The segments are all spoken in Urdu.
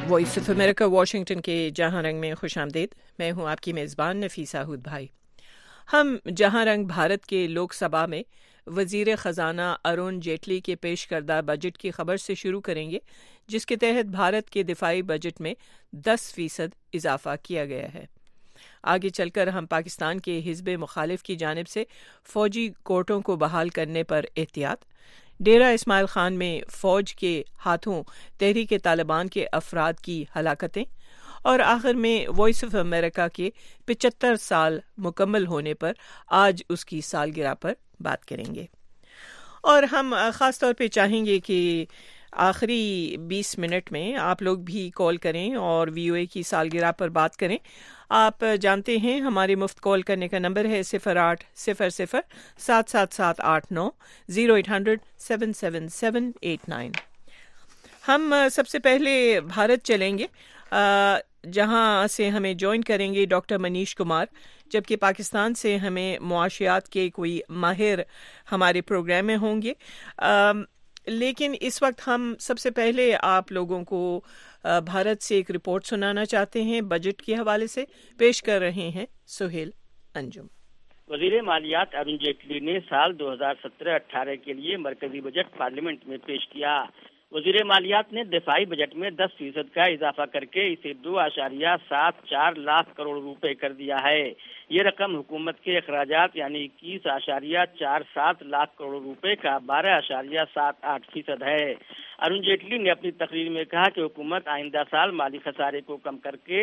वॉइस ऑफ अमेरिका वाशिंगटन के जहां रंग में खुश आमदीद। मैं हूं आपकी मेज़बान नफीसा हुद भाई। हम जहां रंग भारत के लोकसभा में वजीर ख़जाना अरुण जेटली के पेश करदा बजट की खबर से शुरू करेंगे, जिसके तहत भारत के दिफाई बजट में 10% इजाफा किया गया है। आगे चलकर हम पाकिस्तान के हिज़्ब मुखालिफ की जानिब से फ़ौजी कोर्टों को बहाल करने पर एहतियात, डेरा इस्माइल खान में फ़ौज के हाथों तहरीक तालिबान के अफराद की हलाकतें और आखिर में वॉइस ऑफ अमेरिका के 75 साल मुकम्मल होने पर आज उसकी सालगिरह पर बात करेंगे। और हम ख़ास तौर पे चाहेंगे कि आखिरी 20 मिनट में आप लोग भी कॉल करें और VOA की सालगिरह पर बात करें। आप जानते हैं हमारे मुफ्त कॉल करने का नंबर है 0800-777-89 0800-777-89। हम सबसे पहले भारत चलेंगे, जहां से हमें ज्वाइन करेंगे डॉक्टर मनीष कुमार, जबकि पाकिस्तान से हमें मुआशियात के कोई माहिर हमारे प्रोग्राम में होंगे। लेकिन इस वक्त हम सबसे पहले आप लोगों को भारत से एक रिपोर्ट सुनाना चाहते हैं, बजट के हवाले से पेश कर रहे हैं सुहेल अंजुम। वजीर मालियात अरुण जेटली ने साल 2017-18 के लिए मरकजी बजट पार्लियामेंट में पेश किया। वजीर मालियात ने दिफाई बजट में 10% का इजाफा करके इसे 2.74 लाख करोड़ रुपए कर दिया है। ये रकम हुकूमत के अखराजात यानी 21.47 लाख करोड़ रुपए का 12.78% है। अरुण जेटली ने अपनी तकरीर में कहा कि हुकूमत आइंदा साल माली खसारे को कम करके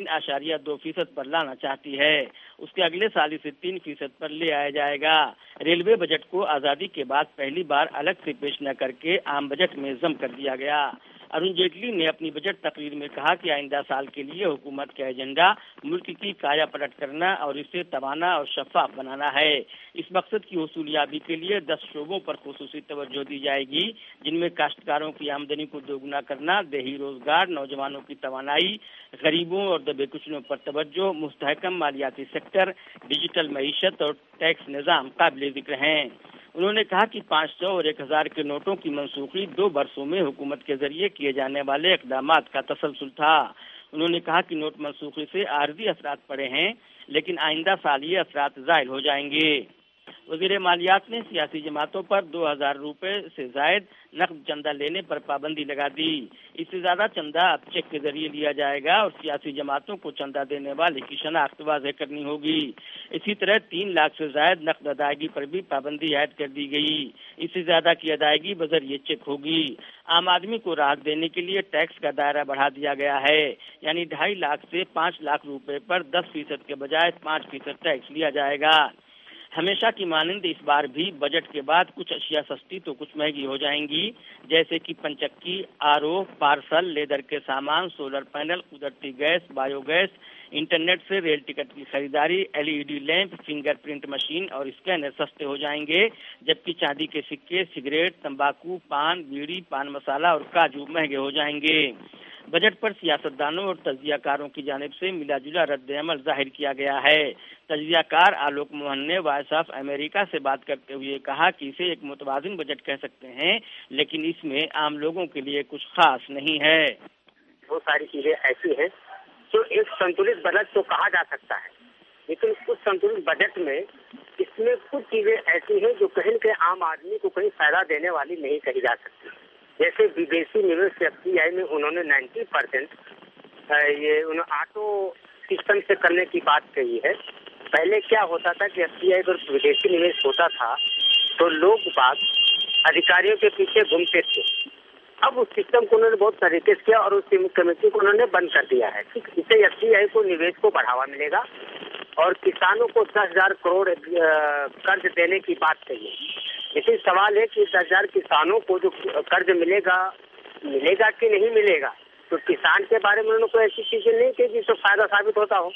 3.2% पर लाना चाहती है। उसके अगले साल इसे 3% पर ले आया जाएगा। रेलवे बजट को आज़ादी के बाद पहली बार अलग से पेश न करके आम बजट में जम कर दिया गया। अरुण जेटली ने अपनी बजट तकरीर में कहा कि आइंदा साल के लिए हुकूमत का एजेंडा मुल्क की काया पलट करना और इसे तवाना और शफाफ बनाना है। इस मकसद की हुसूलियाबी के लिए 10 शोबों पर खुसूसी तवज्जो दी जाएगी, जिनमें काश्तकारों की आमदनी को दोगुना करना, देही रोजगार, नौजवानों की तवानाई, गरीबों और दबे कुचलों पर तवज्जो, मुस्तहकम मालियाती सेक्टर, डिजिटल मईशत और टैक्स निज़ाम काबिल जिक्र हैं। उन्होंने कहा कि 500 और 1000 के नोटों की मनसूखी 2 वर्षों में हुकूमत के जरिए किए जाने वाले इक़दामात का तसलसल था। उन्होंने कहा कि नोट मनसूखी से आर्जी असरात पड़े हैं, लेकिन आइंदा साल ये असरात ज़ाइल हो जाएंगे। वज़ीर मालियात ने सियासी जमातों पर 2000 रुपए से जायद नकद चंदा लेने पर पाबंदी लगा दी। इससे ज्यादा चंदा अब चेक के जरिए लिया जाएगा और सियासी जमातों को चंदा देने वाले की शनाख्त वाज़ेह करनी होगी। इसी तरह 3 लाख से जायद नकद अदायगी पर भी पाबंदी आयद कर दी गई। इससे ज्यादा की अदायगी बजरिए चेक होगी। आम आदमी को राहत देने के लिए टैक्स का दायरा बढ़ा दिया गया है, यानी 2.5 लाख से 5 लाख रुपए पर 10% के बजाय 5% टैक्स लिया जाएगा। हमेशा की मानंद इस बार भी बजट के बाद कुछ अशिया सस्ती तो कुछ महंगी हो जाएंगी, जैसे कि पंचक्की, RO, पार्सल, लेदर के सामान, सोलर पैनल, कुदरती गैस, बायोगैस, इंटरनेट से रेल टिकट की खरीदारी, LED लैंप, फिंगरप्रिंट मशीन और स्कैनर सस्ते हो जाएंगे, जबकि चांदी के सिक्के, सिगरेट, तंबाकू, पान, बीड़ी, पान मसाला और काजू महंगे हो जाएंगे। बजट पर सियासतदानों और तज्जियाकारों की जानिब से मिलाजुला रद्द अमल जाहिर किया गया है। तज्जियाकार आलोक मोहन ने वॉइस ऑफ अमेरिका से बात करते हुए कहा कि इसे एक मुतवाज़िन बजट कह सकते हैं, लेकिन इसमें आम लोगों के लिए कुछ खास नहीं है। बहुत सारी चीजें ऐसी हैं जो एक संतुलित बजट तो कहा जा सकता है, लेकिन उस संतुलित बजट में इसमें कुछ चीजें ऐसी हैं जो कहीं न कहीं आम आदमी को कहीं फायदा देने वाली नहीं कही जा सकती। जैसे विदेशी निवेश FDI में उन्होंने 90% ये ऑटो सिस्टम से करने की बात कही है। पहले क्या होता था कि FDI पर विदेशी निवेश होता था तो लोग बाग अधिकारियों के पीछे घूमते थे। अब उस सिस्टम को उन्होंने बहुत तरीके से किया और उस कमेटी को उन्होंने बंद कर दिया है। इससे FDI को निवेश को बढ़ावा मिलेगा और किसानों को 10,000 करोड़ कर्ज देने की बात कही है। लेकिन सवाल है कि 10,000 किसानों को जो कर्ज मिलेगा कि नहीं मिलेगा, तो किसान के बारे में उन्होंने कोई ऐसी चीजें नहीं की जिससे फायदा साबित होता हो,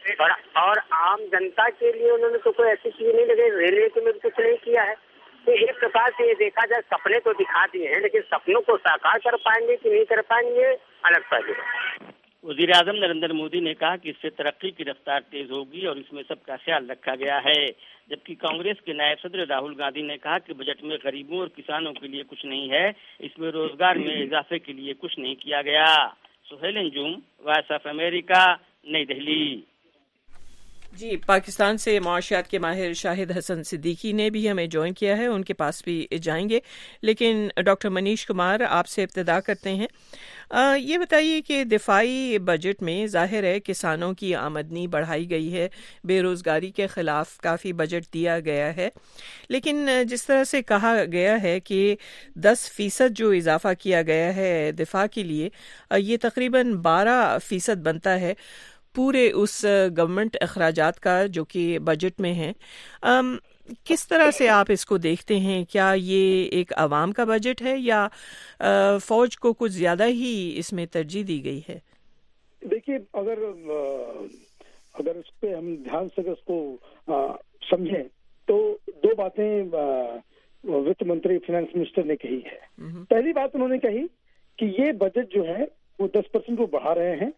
और आम जनता के लिए उन्होंने तो कोई ऐसी चीज नहीं लगी। रेलवे के में कुछ नहीं किया है। तो एक प्रकार से ये देखा जाए सपने तो दिखा दिए हैं, लेकिन सपनों को साकार कर पाएंगे कि नहीं कर पाएंगे अलग पहलू है। वज़ीर आज़म नरेंद्र मोदी ने कहा कि इससे तरक्की की रफ्तार तेज होगी और इसमें सबका ख्याल रखा गया है, जबकि कांग्रेस के नायब सदर राहुल गांधी ने कहा कि बजट में गरीबों और किसानों के लिए कुछ नहीं है, इसमें रोजगार में इजाफे के लिए कुछ नहीं किया गया। Suhail Anjum, voice of America, New Delhi. जी, पाकिस्तान से माशियात के माहिर शाहिद हसन सिद्दीकी ने भी हमें ज्वाइन किया है, उनके पास भी जाएंगे, लेकिन डॉक्टर मनीष कुमार आपसे इब्तिदा करते हैं। ये बताइए कि दिफाई बजट में ज़ाहिर है किसानों की आमदनी बढ़ाई गई है, बेरोज़गारी के ख़िलाफ़ काफ़ी बजट दिया गया है, लेकिन जिस तरह से कहा गया है कि 10% जो इजाफ़ा किया गया है दिफा के लिए, ये तकरीबन 12% बनता है पूरे उस गवर्नमेंट अखराजात का जो कि बजट में है। किस तरह से आप इसको देखते हैं? क्या ये एक आवाम का बजट है या फौज को कुछ ज़्यादा ही इसमें तरजीह दी गई है? देखिए, अगर इस पे हम ध्यान से इसको समझें तो दो बातें वित्त मंत्री फाइनेंस मिनिस्टर ने कही है। पहली बात उन्होंने कही कि ये बजट जो है वो 10% को बढ़ा रहे हैं।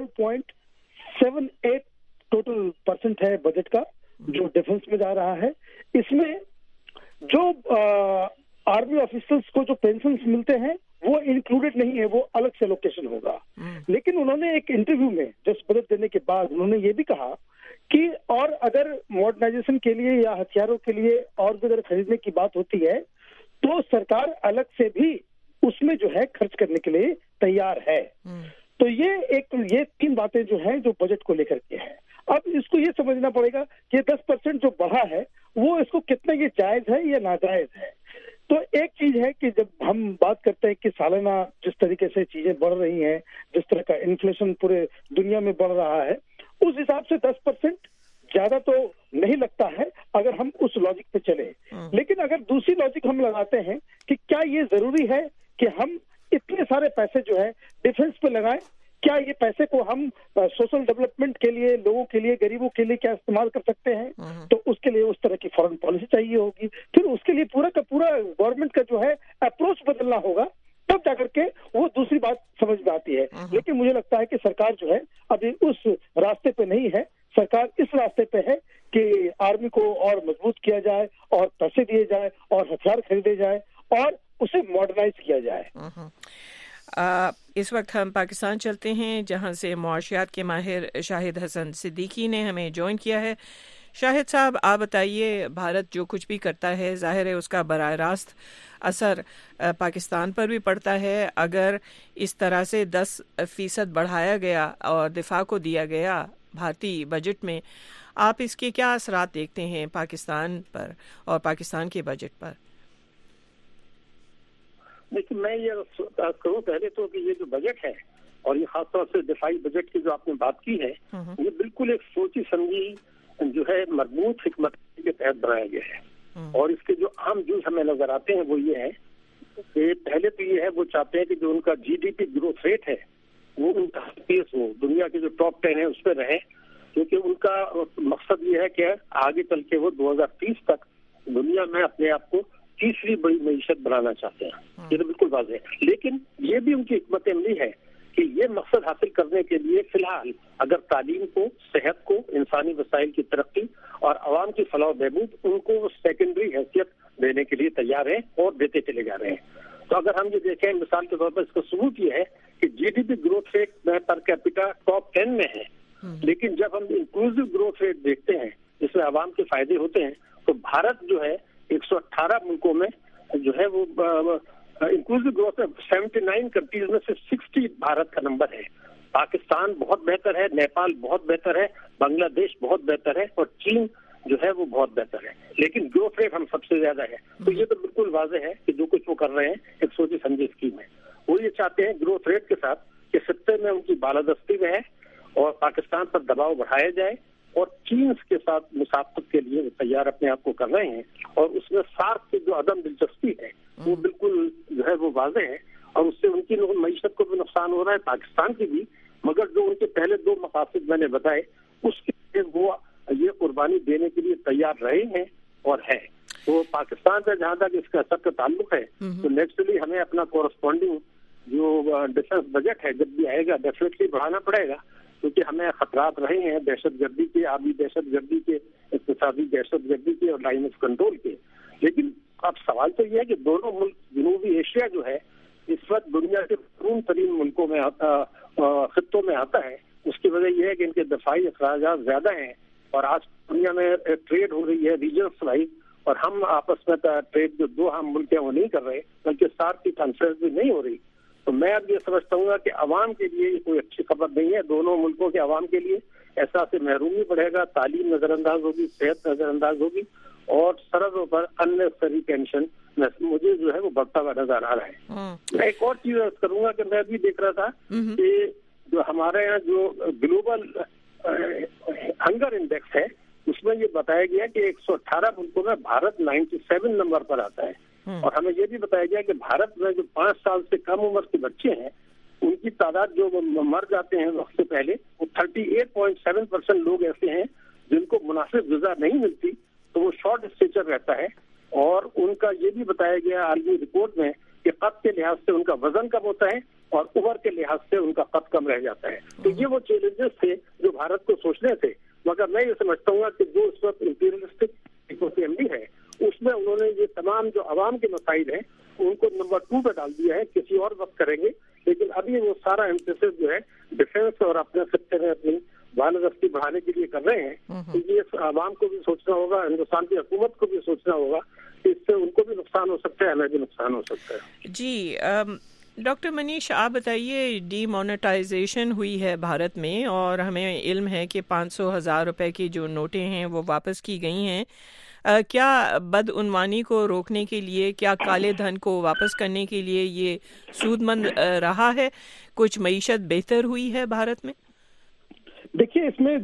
12.78 टोटल परसेंट है बजट का जो डिफेंस में जा रहा है। इसमें जो आर्मी ऑफिसर्स को जो पेंशन मिलते हैं वो इंक्लूडेड नहीं है, वो अलग से एलोकेशन होगा। लेकिन उन्होंने एक इंटरव्यू में जस्ट बजट देने के बाद उन्होंने ये भी कहा कि और अगर मॉडर्नाइजेशन के लिए या हथियारों के लिए और भी अगर खरीदने की बात होती है तो सरकार अलग से भी उसमें जो है खर्च करने के लिए तैयार है। तो ये 3 बातें जो हैं जो बजट को लेकर के है। अब इसको ये समझना पड़ेगा कि 10% जो बढ़ा है वो इसको कितना ये जायज है या नाजायज है। तो एक चीज है कि जब हम बात करते हैं कि सालाना जिस तरीके से चीजें बढ़ रही हैं, जिस तरह का इन्फ्लेशन पूरे दुनिया में बढ़ रहा है, उस हिसाब से 10% ज्यादा तो नहीं लगता है अगर हम उस लॉजिक पे चले। लेकिन अगर दूसरी लॉजिक हम लगाते हैं कि क्या ये जरूरी है कि हम इतने सारे पैसे जो है डिफेंस पे लगाएं, क्या ये पैसे को हम सोशल डेवलपमेंट के लिए, लोगों के लिए, गरीबों के लिए क्या इस्तेमाल कर सकते हैं? तो उसके लिए उस तरह की फॉरेन पॉलिसी चाहिए होगी। फिर उसके लिए पूरा का पूरा गवर्नमेंट का जो है अप्रोच बदलना होगा, तब जाकर के वो दूसरी बात समझ में आती है। लेकिन मुझे लगता है कि सरकार जो है अभी उस रास्ते पे नहीं है। सरकार इस रास्ते पे है कि आर्मी को और मजबूत किया जाए और पैसे दिए जाए और हथियार खरीदे जाए और उसे मॉडर्नाइज किया जाए। इस वक्त हम पाकिस्तान चलते हैं, जहां से मुआशियात के माहिर शाहिद हसन सिद्दीकी ने हमें ज्वाइन किया है। शाहिद साहब, आप बताइए, भारत जो कुछ भी करता है जाहिर है उसका बराह रास्त असर पाकिस्तान पर भी पड़ता है। अगर इस तरह से 10% बढ़ाया गया और दिफा को दिया गया भारतीय बजट में, आप इसके क्या असरात देखते हैं पाकिस्तान पर और पाकिस्तान के बजट पर? लेकिन मैं ये कहूँ पहले तो कि ये जो बजट है और ये खासतौर से दिफाई बजट की जो आपने बात की है, ये बिल्कुल एक सोची समझी जो है मजबूत हिकमत के तहत बनाया गया है। और इसके जो आम जूस हमें नजर आते हैं वो ये है कि पहले तो ये है, वो चाहते हैं कि जो उनका जीडीपी ग्रोथ रेट है वो उनका तेज हो, दुनिया के जो टॉप 10 है उस पर रहे, क्योंकि उनका मकसद ये है कि आगे चल के वो 2030 तक दुनिया में अपने आप को तीसरी बड़ी मईशत बनाना चाहते हैं। ये तो बिल्कुल वाज़ेह है। लेकिन ये भी उनकी हिकमत अमली है कि ये मकसद हासिल करने के लिए फिलहाल अगर तालीम को, सेहत को, इंसानी वसाइल की तरक्की और आवाम की फलाह बहबूद, उनको सेकेंडरी हैसियत देने के लिए तैयार है और देते चले जा रहे हैं। तो अगर हम ये देखें, मिसाल के तौर पर इसका सबूत ये है कि जीडीपी ग्रोथ रेट में पर कैपिटा टॉप 10 में है, लेकिन जब हम इंक्लूसिव ग्रोथ रेट देखते हैं जिसमें आवाम के फायदे होते हैं, तो भारत जो है 118 मुल्कों में जो है वो इंक्लूसिव ग्रोथ में 79 कंट्रीज में से 60 भारत का नंबर है। पाकिस्तान बहुत बेहतर है, नेपाल बहुत बेहतर है, बांग्लादेश बहुत बेहतर है और चीन जो है वो बहुत बेहतर है, लेकिन ग्रोथ रेट हम सबसे ज्यादा है। तो ये तो बिल्कुल वाज़ेह है कि जो कुछ वो कर रहे हैं एक सोची समझी स्कीम है। वो ये चाहते हैं ग्रोथ रेट के साथ कि सत्ते में उनकी बालादस्ती रहे और पाकिस्तान पर दबाव बढ़ाया जाए, और चीन के साथ मुसाफत के लिए वो तैयार अपने आप को कर रहे हैं। और उसमें सार्क की जो अदम दिलचस्पी है वो बिल्कुल जो है वो वाज़ेह है, और उससे उनकी मईशत को भी नुकसान हो रहा है, पाकिस्तान की भी। मगर जो उनके पहले 2 मकासद मैंने बताए, उसके लिए वो ये कुर्बानी देने के लिए तैयार रहे हैं और है। तो पाकिस्तान से जहाँ तक इसका असर का ताल्लुक है, तो नेचुरली हमें अपना कोरस्पॉन्डिंग जो डिफेंस बजट है जब भी आएगा डेफिनेटली बढ़ाना पड़ेगा, क्योंकि हमें खतरात रहे हैं दहशतगर्दी के, आबी दहशतगर्दी के, इक़्तिसादी दहशतगर्दी के और लाइन ऑफ कंट्रोल के। लेकिन अब सवाल तो ये है कि दोनों मुल्क जनूबी एशिया जो है اس وقت دنیا کے محروم ترین ملکوں میں خطوں میں آتا ہے، اس کی وجہ یہ ہے کہ ان کے دفاعی اخراجات زیادہ ہیں، اور آج دنیا میں ٹریڈ ہو رہی ہے ریجنس وائز، اور ہم آپس میں ٹریڈ جو دو ہم ملک ہیں وہ نہیں کر رہے، بلکہ ساتھ کی کانفرنس بھی نہیں ہو رہی. تو میں اب یہ سمجھتا ہوں کہ عوام کے لیے یہ کوئی اچھی خبر نہیں ہے. دونوں ملکوں کے عوام کے لیے احساس محرومی بڑھے گا، تعلیم نظر انداز ہوگی، صحت نظر انداز ہوگی، اور سرحدوں پر اننیسری ٹینشن مجھے جو ہے وہ بڑھتا ہوا نظر آ رہا ہے. میں ایک اور چیز عرض کروں گا کہ میں بھی دیکھ رہا تھا کہ جو ہمارے یہاں جو گلوبل ہنگر انڈیکس ہے اس میں یہ بتایا گیا کہ 118 ملکوں میں بھارت 97 نمبر پر آتا ہے. اور ہمیں یہ بھی بتایا گیا کہ بھارت میں جو 5 سال سے کم عمر کے بچے ہیں ان کی تعداد جو مر جاتے ہیں وقت سے پہلے وہ 38.7% لوگ ایسے ہیں جن کو مناسب غذا نہیں ملتی تو وہ شارٹ اسٹیچر رہتا ہے. اور ان کا یہ بھی بتایا گیا عالمی رپورٹ میں کہ قد کے لحاظ سے ان کا وزن کم ہوتا ہے اور عمر کے لحاظ سے ان کا قد کم رہ جاتا ہے. تو یہ وہ چیلنجز تھے جو بھارت کو سوچنے تھے. مگر میں یہ سمجھتا ہوں کہ جو اس وقت امپیریلسٹک اکوسسٹم ہے اس میں انہوں نے یہ تمام جو عوام کے مسائل ہیں ان کو نمبر 2 پہ ڈال دیا ہے. کسی اور وقت کریں گے، لیکن ابھی وہ سارا امپیسس جو ہے ڈیفینس اور اپنے خطے میں اپنی بالادستی بڑھانے کے لیے کر رہے ہیں. تو یہ عوام کو بھی سوچنا ہوگا، ہندوستان کی حکومت کو بھی سوچنا ہوگا کہ اس سے ان کو بھی نقصان ہو سکتا ہے، ہمیں بھی نقصان ہو سکتا ہے. جی ڈاکٹر منیش، آپ بتائیے، ڈی مونیٹائزیشن ہوئی ہے بھارت میں اور ہمیں علم ہے کہ 500,000 روپے کی جو نوٹیں ہیں وہ واپس کی گئی ہیں. کیا بدعنوانی کو روکنے کے لیے، کیا کالے دھن کو واپس کرنے کے لیے یہ سود مند رہا ہے؟ کچھ معیشت بہتر ہوئی ہے بھارت میں؟ دیکھیے، اس میں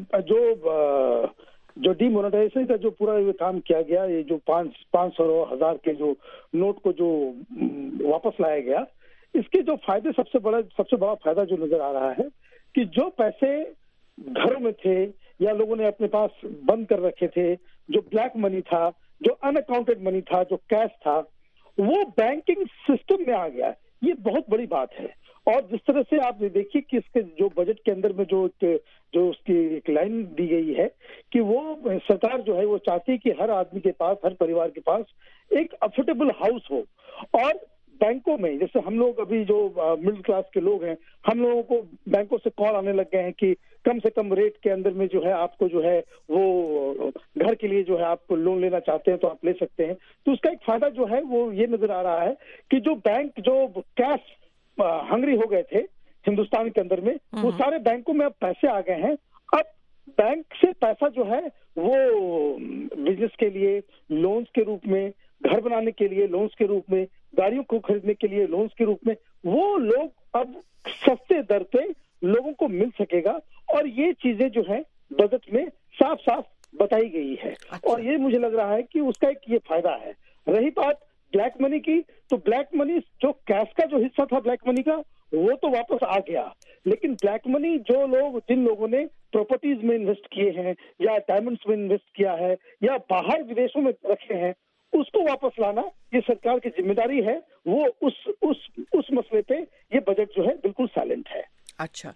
جو ڈی مونیٹائزیشن کا جو پورا یہ کام کیا گیا، یہ جو 500,000 کے جو نوٹ کو جو واپس لایا گیا، اس کے جو فائدے سب سے بڑا فائدہ جو نظر آ رہا ہے کہ جو پیسے گھروں میں تھے یا لوگوں نے اپنے پاس بند کر رکھے تھے، جو بلیک منی تھا، جو ان اکاؤنٹڈ منی تھا، جو کیش تھا، وہ بینکنگ سسٹم میں آ گیا. یہ بہت بڑی بات ہے. اور جس طرح سے آپ دیکھیے کہ اس کے جو بجٹ کے اندر میں جو اس کی ایک لائن دی گئی ہے کہ وہ سرکار جو ہے وہ چاہتی ہے کہ ہر آدمی کے پاس، ہر پریوار کے پاس ایک افورڈیبل ہاؤس ہو. اور بینکوں میں جیسے ہم لوگ ابھی جو مڈل کلاس کے لوگ ہیں، ہم لوگوں کو بینکوں سے کال آنے لگ گئے ہیں کہ کم سے کم ریٹ کے اندر میں جو ہے آپ کو جو ہے وہ گھر کے لیے جو ہے آپ کو لون لینا چاہتے ہیں تو آپ لے سکتے ہیں. تو اس کا ایک فائدہ جو ہے وہ یہ نظر آ رہا ہے کہ جو بینک جو کیش ہنگری ہو گئے تھے ہندوستان کے اندر میں، وہ سارے بینکوں میں اب پیسے آ گئے ہیں. اب بینک سے پیسہ جو ہے وہ بزنس کے لیے لونز کے روپ میں، گھر بنانے کے لیے لونز کے روپ میں، گاڑیوں کو خریدنے کے لیے لونز کے روپ میں، وہ لوگ اب سستے در پہ لوگوں کو مل سکے گا. اور یہ چیزیں جو ہیں بجٹ میں صاف صاف بتائی گئی ہے. اور یہ مجھے لگ رہا ہے کہ اس کا ایک یہ فائدہ ہے. رہی بات بلیک منی کی، تو بلیک منی جو کیش کا جو حصہ تھا بلیک منی کا وہ تو واپس آ گیا، لیکن بلیک منی جن لوگوں نے پراپرٹیز میں انویسٹ کیے ہیں یا ڈائمنڈس میں انویسٹ کیا ہے یا باہر ودیشوں میں رکھے ہیں، اس کو واپس لانا یہ سرکار کی ذمہ داری ہے. وہ اس مسئلے پہ یہ بجٹ جو ہے بالکل سائلنٹ ہے. اچھا،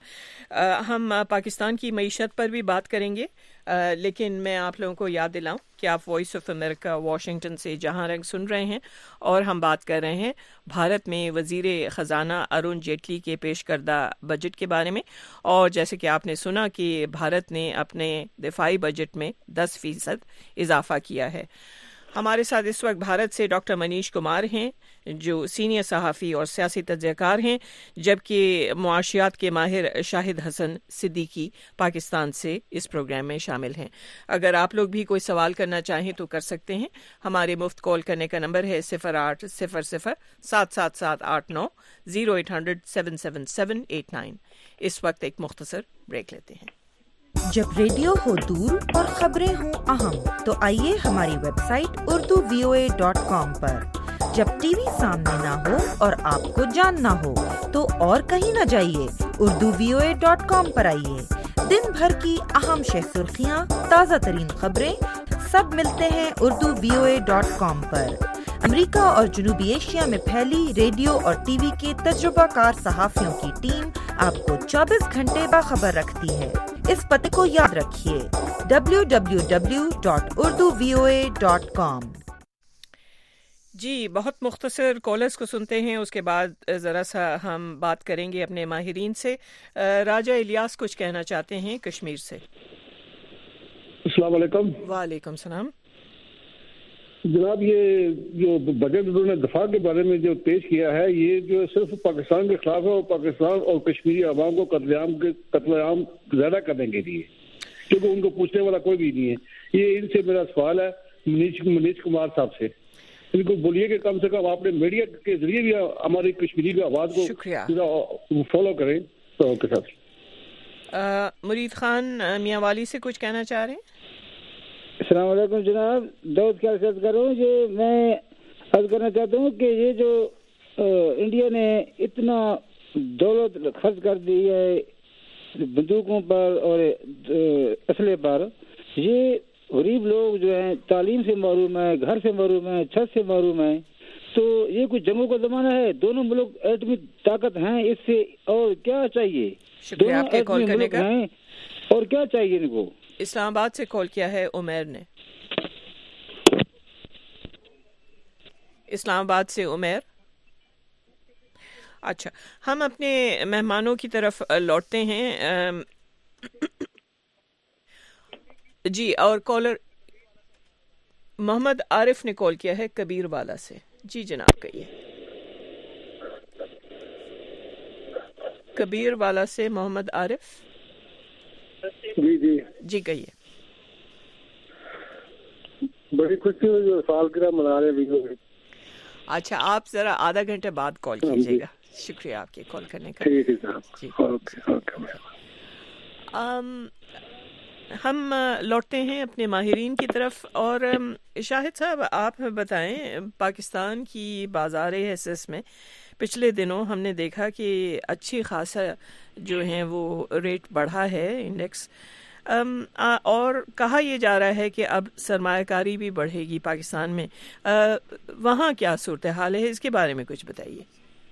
ہم پاکستان کی معیشت پر بھی بات کریں گے، لیکن میں آپ لوگوں کو یاد دلاؤں کہ آپ وائس آف امریکہ واشنگٹن سے جہاں رنگ سن رہے ہیں اور ہم بات کر رہے ہیں بھارت میں وزیر خزانہ ارون جیٹلی کے پیش کردہ بجٹ کے بارے میں. اور جیسے کہ آپ نے سنا کہ بھارت نے اپنے دفاعی بجٹ میں 10% اضافہ کیا ہے. ہمارے ساتھ اس وقت بھارت سے ڈاکٹر منیش کمار ہیں جو سینئر صحافی اور سیاسی تجزیہ کار ہیں، جبکہ معاشیات کے ماہر شاہد حسن صدیقی پاکستان سے اس پروگرام میں شامل ہیں. اگر آپ لوگ بھی کوئی سوال کرنا چاہیں تو کر سکتے ہیں. ہمارے مفت کال کرنے کا نمبر ہے 0800-777-89 0800-777-89. اس وقت ایک مختصر بریک لیتے ہیں. جب ریڈیو ہو دور اور خبریں ہوں اہم تو آئیے ہماری ویب سائٹ urduvoa.com پر. جب ٹی وی سامنے نہ ہو اور آپ کو جاننا ہو تو اور کہیں نہ جائیے، urduvoa.com پر آئیے. دن بھر کی اہم سرخیاں، تازہ ترین خبریں سب ملتے ہیں urduvoa.com پر. امریکہ اور جنوبی ایشیا میں پھیلی ریڈیو اور ٹی وی کے تجربہ کار صحافیوں کی ٹیم آپ کو 24 گھنٹے باخبر رکھتی ہے. اس پتے کو یاد رکھیے www.urduvoa.com. جی بہت مختصر کالرز کو سنتے ہیں، اس کے بعد ذرا سا ہم بات کریں گے اپنے ماہرین سے۔ راجہ الیاس کچھ کہنا چاہتے ہیں کشمیر سے۔ السلام علیکم۔ وعلیکم السلام جناب، یہ جو بجٹ انہوں نے دفاع کے بارے میں جو پیش کیا ہے، یہ جو صرف پاکستان کے خلاف ہے اور پاکستان اور کشمیری عوام کو قتل عام زیادہ کرنے کے لیے، کیونکہ ان کو پوچھنے والا کوئی بھی نہیں ہے۔ یہ ان سے میرا سوال ہے منیش کمار صاحب سے، ان کو بولیے کہ کم سے کم آپ نے میڈیا کے ذریعے بھی ہماری کشمیری کی آواز کو فالو کریں۔ تو مرید خان میاں والی سے کچھ کہنا چاہ رہے ہیں؟ السلام علیکم جناب، دعوت کیا عرض کروں، یہ میں عرض کرنا چاہتا ہوں کہ یہ جو انڈیا نے اتنا دولت خرچ کر دی ہے بندوقوں پر اور اسلحے پر، یہ غریب لوگ جو ہیں تعلیم سے محروم ہیں، گھر سے محروم ہیں، چھت سے محروم ہیں، تو یہ کچھ جنگوں کا زمانہ ہے۔ دونوں ملک ایٹمی طاقت ہیں، اس سے اور کیا چاہیے؟ شکریہ آپ کے کال کرنے کا۔ اور کیا چاہیے ان کو؟ اسلام آباد سے کال کیا ہے عمیر نے۔ اسلام آباد سے عمیر۔ اچھا، ہم اپنے مہمانوں کی طرف لوٹتے ہیں۔ جی، اور کالر محمد عارف نے کال کیا ہے کبیر والا سے۔ جی جناب کہیے۔ کبیر والا سے محمد عارف۔ جی کہیے۔ بڑی خوشی ہوئی جو سالگرہ منا رہے ہیں۔ اچھا، آپ ذرا آدھا گھنٹے بعد کال کیجیے گا۔ شکریہ آپ کے کال کرنے کا۔ ہم لوٹتے ہیں اپنے ماہرین کی طرف، اور شاہد صاحب آپ بتائیں، پاکستان کی بازار حصص میں پچھلے دنوں ہم نے دیکھا کہ اچھی خاصا جو ہیں وہ ریٹ بڑھا ہے انڈیکس، اور کہا یہ جا رہا ہے کہ اب سرمایہ کاری بھی بڑھے گی پاکستان میں۔ وہاں کیا صورتحال ہے، اس کے بارے میں کچھ بتائیے۔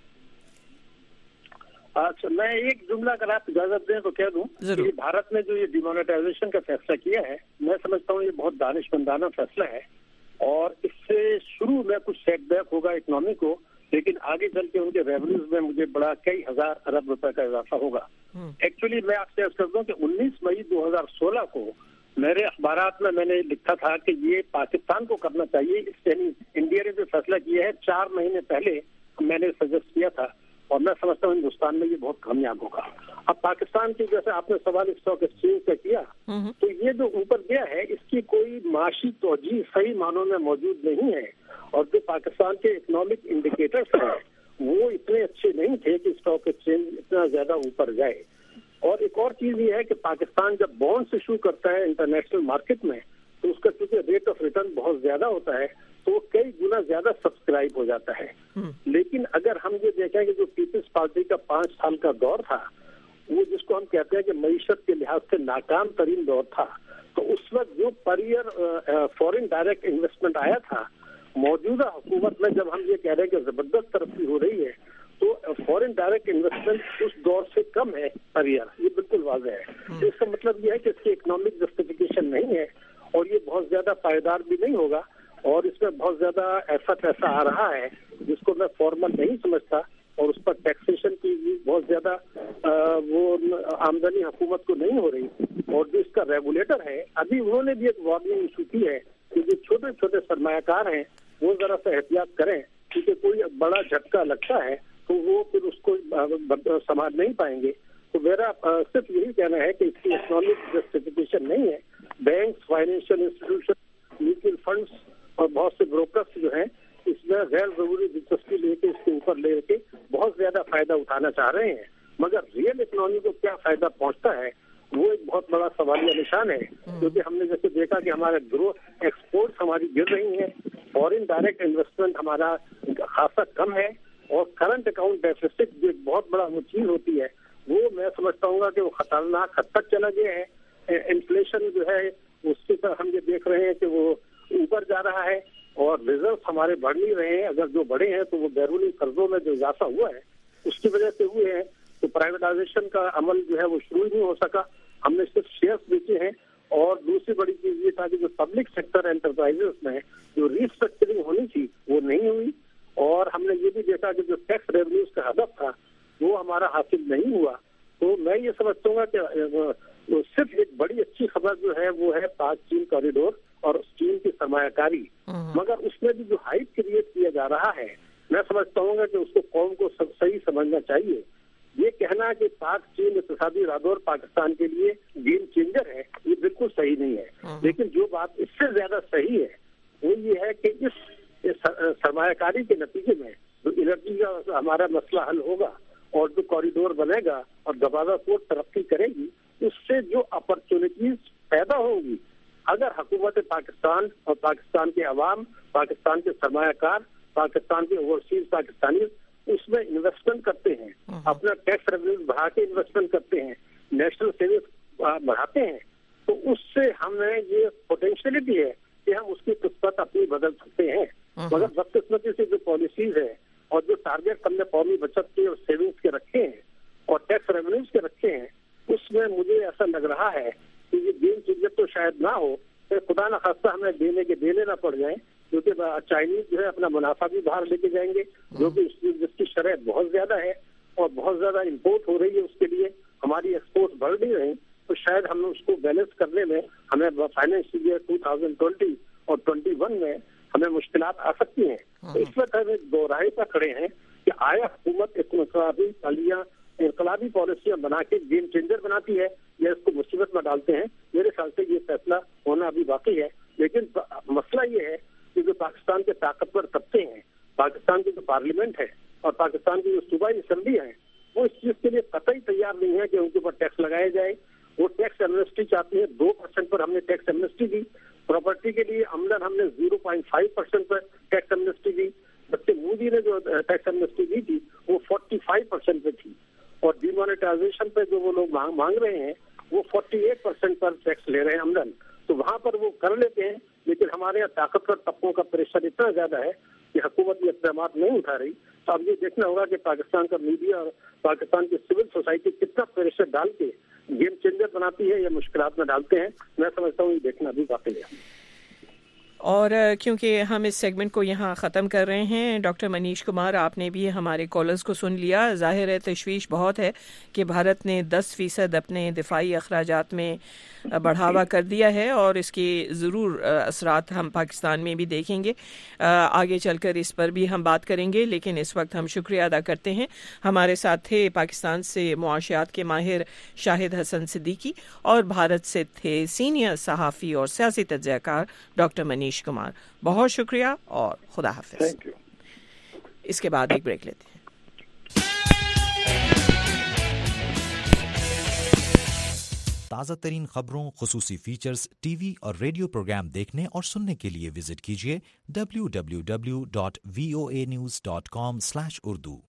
اچھا، میں ایک جملہ اگر آپ اجازت دیں تو کہہ دوں کہ بھارت نے جو یہ ڈی مانیٹائزیشن کا فیصلہ کیا ہے، میں سمجھتا ہوں یہ بہت دانشمندانہ فیصلہ ہے، اور اس سے شروع میں کچھ سیٹ بیک ہوگا اکنامی کو، لیکن آگے چل کے ان کے ریونیوز میں مجھے بڑا کئی ہزار ارب روپے کا اضافہ ہوگا۔ ایکچولی میں آپ سے عرض کرتا ہوں کہ 19 مئی 2016 کو میرے اخبارات میں نے لکھا تھا کہ یہ پاکستان کو کرنا چاہیے، اس سے انڈیا نے جو فیصلہ کیا ہے 4 مہینے پہلے میں نے سجیسٹ کیا تھا، اور میں سمجھتا ہوں ہندوستان میں یہ بہت کامیاب ہوگا۔ اب پاکستان کی جیسے آپ نے سوال اسٹاک ایکسچینج کا کیا، تو یہ جو اوپر گیا ہے اس کی کوئی معاشی توجہ صحیح معنوں میں موجود نہیں ہے، اور جو پاکستان کے اکنامک انڈیکیٹرز ہیں وہ اتنے اچھے نہیں تھے کہ اسٹاک ایکسچینج اتنا زیادہ اوپر جائے۔ اور ایک اور چیز یہ ہے کہ پاکستان جب بانڈز ایشو کرتا ہے انٹرنیشنل مارکیٹ میں، تو اس کا چونکہ ریٹ آف ریٹرن بہت زیادہ ہوتا ہے، تو وہ کئی گنا زیادہ سبسکرائب ہو جاتا ہے۔ لیکن اگر ہم یہ دیکھیں کہ جو پیپلز پارٹی کا 5 سال کا دور تھا، وہ جس کو ہم کہتے ہیں کہ معیشت کے لحاظ سے ناکام ترین دور تھا، تو اس وقت جو پر ایئر فورن ڈائریکٹ انویسٹمنٹ آیا تھا، موجودہ حکومت میں جب ہم یہ کہہ رہے ہیں کہ زبردست ترقی ہو رہی ہے، تو فورن ڈائریکٹ انویسٹمنٹ اس دور سے کم ہے پر ایئر، یہ بالکل واضح ہے۔ تو اس کا مطلب یہ ہے کہ اس کی اکنامک جسٹیفیکیشن نہیں ہے، اور یہ بہت زیادہ پائیدار بھی نہیں ہوگا، اور اس میں بہت زیادہ ایسا آ رہا ہے جس کو میں فارمل نہیں سمجھتا، اور اس پر ٹیکسیشن کی بھی بہت زیادہ وہ آمدنی حکومت کو نہیں ہو رہی، اور جو اس کا ریگولیٹر ہے ابھی انہوں نے بھی ایک وارننگ ایشو کی ہے کہ جو چھوٹے چھوٹے سرمایہ کار ہیں وہ ذرا سا احتیاط کریں، کیونکہ کوئی بڑا جھٹکا لگتا ہے تو وہ پھر اس کو سنبھال نہیں پائیں گے۔ تو میرا صرف یہی کہنا ہے کہ اس کی اکنامک جسٹیفیکیشن نہیں ہے۔ Banks, financial institution, mutual funds اور بہت سے بروکرز جو ہیں اس میں غیر ضروری دلچسپی لے کے اس کے اوپر لے کے بہت زیادہ فائدہ اٹھانا چاہ رہے ہیں، مگر ریئل اکنامی کو کیا فائدہ پہنچتا ہے وہ ایک بہت بڑا سوالیہ نشان ہے، کیونکہ ہم نے جیسے دیکھا کہ ہمارے گروتھ ایکسپورٹس ہماری گر رہی ہیں، فورن ڈائریکٹ انویسٹمنٹ ہمارا خاصا کم ہے، اور کرنٹ اکاؤنٹ ڈیفیسٹ جو ایک بہت بڑا چیز ہوتی ہے وہ میں سمجھتا ہوں گا کہ وہ خطرناک حد تک چلا گیا ہے۔ انفلیشن جو ہے اس کی طرح ہم یہ دیکھ رہے ہیں کہ وہ اوپر جا رہا ہے، اور ریزرو ہمارے بڑھ نہیں رہے ہیں، اگر جو بڑھے ہیں تو وہ بیرونی قرضوں میں جو اضافہ ہوا ہے اس کی وجہ سے ہوئے ہیں۔ تو پرائیویٹائزیشن کا عمل جو ہے وہ شروع ہی نہیں ہو سکا، ہم نے صرف شیئرز بیچے ہیں، اور دوسری بڑی چیز یہ تھا کہ جو پبلک سیکٹر انٹرپرائزز میں جو ریسٹرکچرنگ ہونی تھی وہ نہیں ہوئی، اور ہم نے یہ بھی دیکھا کہ جو ٹیکس ریونیوز کا ہدف تھا وہ ہمارا حاصل نہیں ہوا. تو میں یہ سمجھتا ہوں کہ صرف ایک بڑی اچھی خبر جو ہے وہ ہے پاک چین کوریڈور اور چین کی سرمایہ کاری، مگر اس میں بھی جو ہائپ کریٹ کیا جا رہا ہے میں سمجھتا ہوں گا کہ اس کو قوم کو صحیح سمجھنا چاہیے. یہ کہنا کہ پاک چین اقتصادی ارادوں اور پاکستان کے لیے گیم چینجر ہے یہ بالکل صحیح نہیں ہے، لیکن جو بات اس سے زیادہ صحیح ہے وہ یہ ہے کہ اس سرمایہ کاری کے نتیجے میں جو انرجی کا ہمارا مسئلہ حل ہوگا اور جو کوریڈور بنے گا اور گوادر پورٹ ترقی کرے گی، اس سے جو اپرچونیٹیز پیدا ہوں گی اگر حکومت پاکستان اور پاکستان کے عوام، پاکستان کے سرمایہ کار، پاکستان کے اوورسیز پاکستانی اس میں انویسٹمنٹ کرتے ہیں، اپنا ٹیکس ریونیوز بڑھا کے انویسٹمنٹ کرتے ہیں، نیشنل سیونگز بڑھاتے ہیں، تو اس سے ہمیں یہ پوٹینشیلٹی ہے کہ ہم اس کی قسمت اپنی بدل سکتے ہیں. مگر بدقسمتی سے جو پالیسیز ہے اور جو ٹارگیٹ ہم نے قومی بچت کے اور سیونگز کے رکھے ہیں اور ٹیکس ریونیوز کے رکھے ہیں، اس میں مجھے ایسا لگ رہا ہے کہ یہ گیم چینجر تو شاید نہ ہو، کہ خدا نخواستہ ہمیں دینے نہ پڑ جائیں، کیونکہ چائنیز جو ہے اپنا منافع بھی باہر لے کے جائیں گے، جو کہ جس کی شرح بہت زیادہ ہے اور بہت زیادہ امپورٹ ہو رہی ہے، اس کے لیے ہماری ایکسپورٹ بڑھ نہیں رہی، تو شاید ہم اس کو بیلنس کرنے میں ہمیں فائنینشیل ایئر 2020 اور 21 میں ہمیں مشکلات آ سکتی ہیں. تو اس وقت ہم ایک دوراہے پر کھڑے ہیں کہ آیا حکومت انقلابی پالیسیاں بنا کے گیم چینجر بناتی ہے یا اس کو مصیبت میں ڈالتے ہیں. میرے خیال سے یہ فیصلہ ہونا ابھی باقی ہے، لیکن مسئلہ یہ ہے کہ جو پاکستان کے طاقتور طبقے ہیں، پاکستان کی جو پارلیمنٹ ہے اور پاکستان کی جو صوبائی اسمبلی ہے، وہ اس چیز کے لیے قطعی تیار نہیں ہے کہ ان کے اوپر ٹیکس لگایا جائے. وہ ٹیکس ایمنسٹی چاہتی ہے، 2% پر ہم نے ٹیکس ایمنسٹی دی، پراپرٹی کے لیے آمدن ہم نے 0.5% پر ٹیکس ایمنسٹی دی، جبکہ مودی نے جو ٹیکس ایمنسٹی دی تھی وہ 45% پہ تھی، اور ڈی مانیٹائزیشن پہ جو وہ لوگ مانگ رہے ہیں وہ 48% پر ٹیکس لے رہے ہیں آمدن. تو وہاں پر وہ کر لیتے ہیں، لیکن ہمارے یہاں طاقتور طبقوں کا پریشر اتنا زیادہ ہے کہ حکومت یہ اقدامات نہیں اٹھا رہی. تو اب یہ دیکھنا ہوگا کہ پاکستان کا میڈیا اور پاکستان کی سول سوسائٹی کتنا پریشر ڈال کے گیم چینجر بناتی ہے یا مشکلات میں ڈالتے ہیں. میں سمجھتا ہوں یہ دیکھنا بھی واقعی ہے. اور کیونکہ ہم اس سیگمنٹ کو یہاں ختم کر رہے ہیں، ڈاکٹر منیش کمار آپ نے بھی ہمارے کالرز کو سن لیا. ظاہر ہے تشویش بہت ہے کہ بھارت نے 10% اپنے دفاعی اخراجات میں بڑھاوا کر دیا ہے، اور اس کے ضرور اثرات ہم پاکستان میں بھی دیکھیں گے. آگے چل کر اس پر بھی ہم بات کریں گے، لیکن اس وقت ہم شکریہ ادا کرتے ہیں. ہمارے ساتھ تھے پاکستان سے معاشیات کے ماہر شاہد حسن صدیقی، اور بھارت سے تھے سینئر صحافی اور سیاسی تجزیہ کار ڈاکٹر منیش کمار. بہت شکریہ اور خدا حافظ. اس کے بعد ایک بریک لیتے ہیں. تازہ ترین خبروں، خصوصی فیچرز، ٹی وی اور ریڈیو پروگرام دیکھنے اور سننے کے لیے وزٹ کیجیے www.voanews.com/urdu.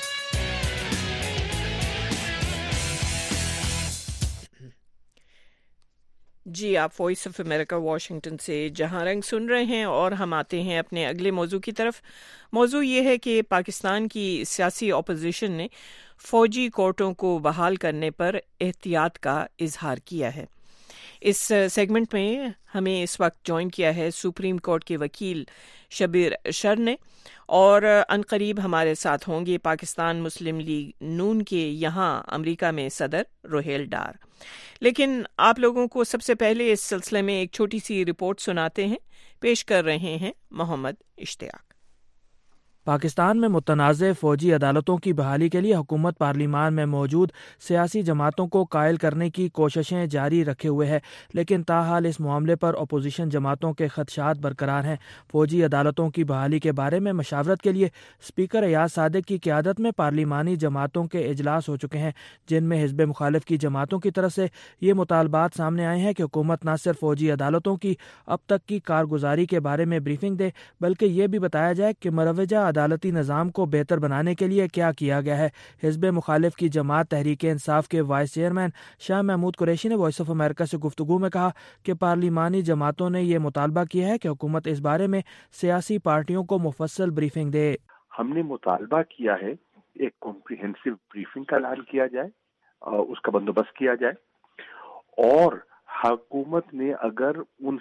جی، آپ وائس آف امریکہ واشنگٹن سے جہاں رنگ سن رہے ہیں، اور ہم آتے ہیں اپنے اگلے موضوع کی طرف. موضوع یہ ہے کہ پاکستان کی سیاسی اپوزیشن نے فوجی کورٹوں کو بحال کرنے پر احتیاط کا اظہار کیا ہے. اس سیگمنٹ میں ہمیں اس وقت جوائن کیا ہے سپریم کورٹ کے وکیل شبیر شر نے، اور عنقریب ہمارے ساتھ ہوں گے پاکستان مسلم لیگ نون کے یہاں امریکہ میں صدر روہیل ڈار. لیکن آپ لوگوں کو سب سے پہلے اس سلسلے میں ایک چھوٹی سی رپورٹ سناتے ہیں. پیش کر رہے ہیں محمد اشتیاق. پاکستان میں متنازع فوجی عدالتوں کی بحالی کے لیے حکومت پارلیمان میں موجود سیاسی جماعتوں کو قائل کرنے کی کوششیں جاری رکھے ہوئے ہے، لیکن تاحال اس معاملے پر اپوزیشن جماعتوں کے خدشات برقرار ہیں. فوجی عدالتوں کی بحالی کے بارے میں مشاورت کے لیے اسپیکر ایاز صادق کی قیادت میں پارلیمانی جماعتوں کے اجلاس ہو چکے ہیں، جن میں حزب مخالف کی جماعتوں کی طرف سے یہ مطالبات سامنے آئے ہیں کہ حکومت نہ صرف فوجی عدالتوں کی اب تک کی کارگزاری کے بارے میں بریفنگ دے، بلکہ یہ بھی بتایا جائے کہ مروجہ عدالتی نظام کو بہتر بنانے کے لیے کیا کیا گیا ہے. حزب مخالف کی جماعت تحریک انصاف کے وائس چیئرمین شاہ محمود قریشی نے وائس آف امریکہ سے گفتگو میں کہا کہ پارلیمانی جماعتوں نے یہ مطالبہ کیا ہے کہ حکومت اس بارے میں سیاسی پارٹیوں کو مفصل بریفنگ دے. ہم نے مطالبہ کیا ہے ایک کمپریہنسو بریفنگ کا اعلان کیا جائے، اس کا بندوبست کیا جائے، اور حکومت نے اگر ان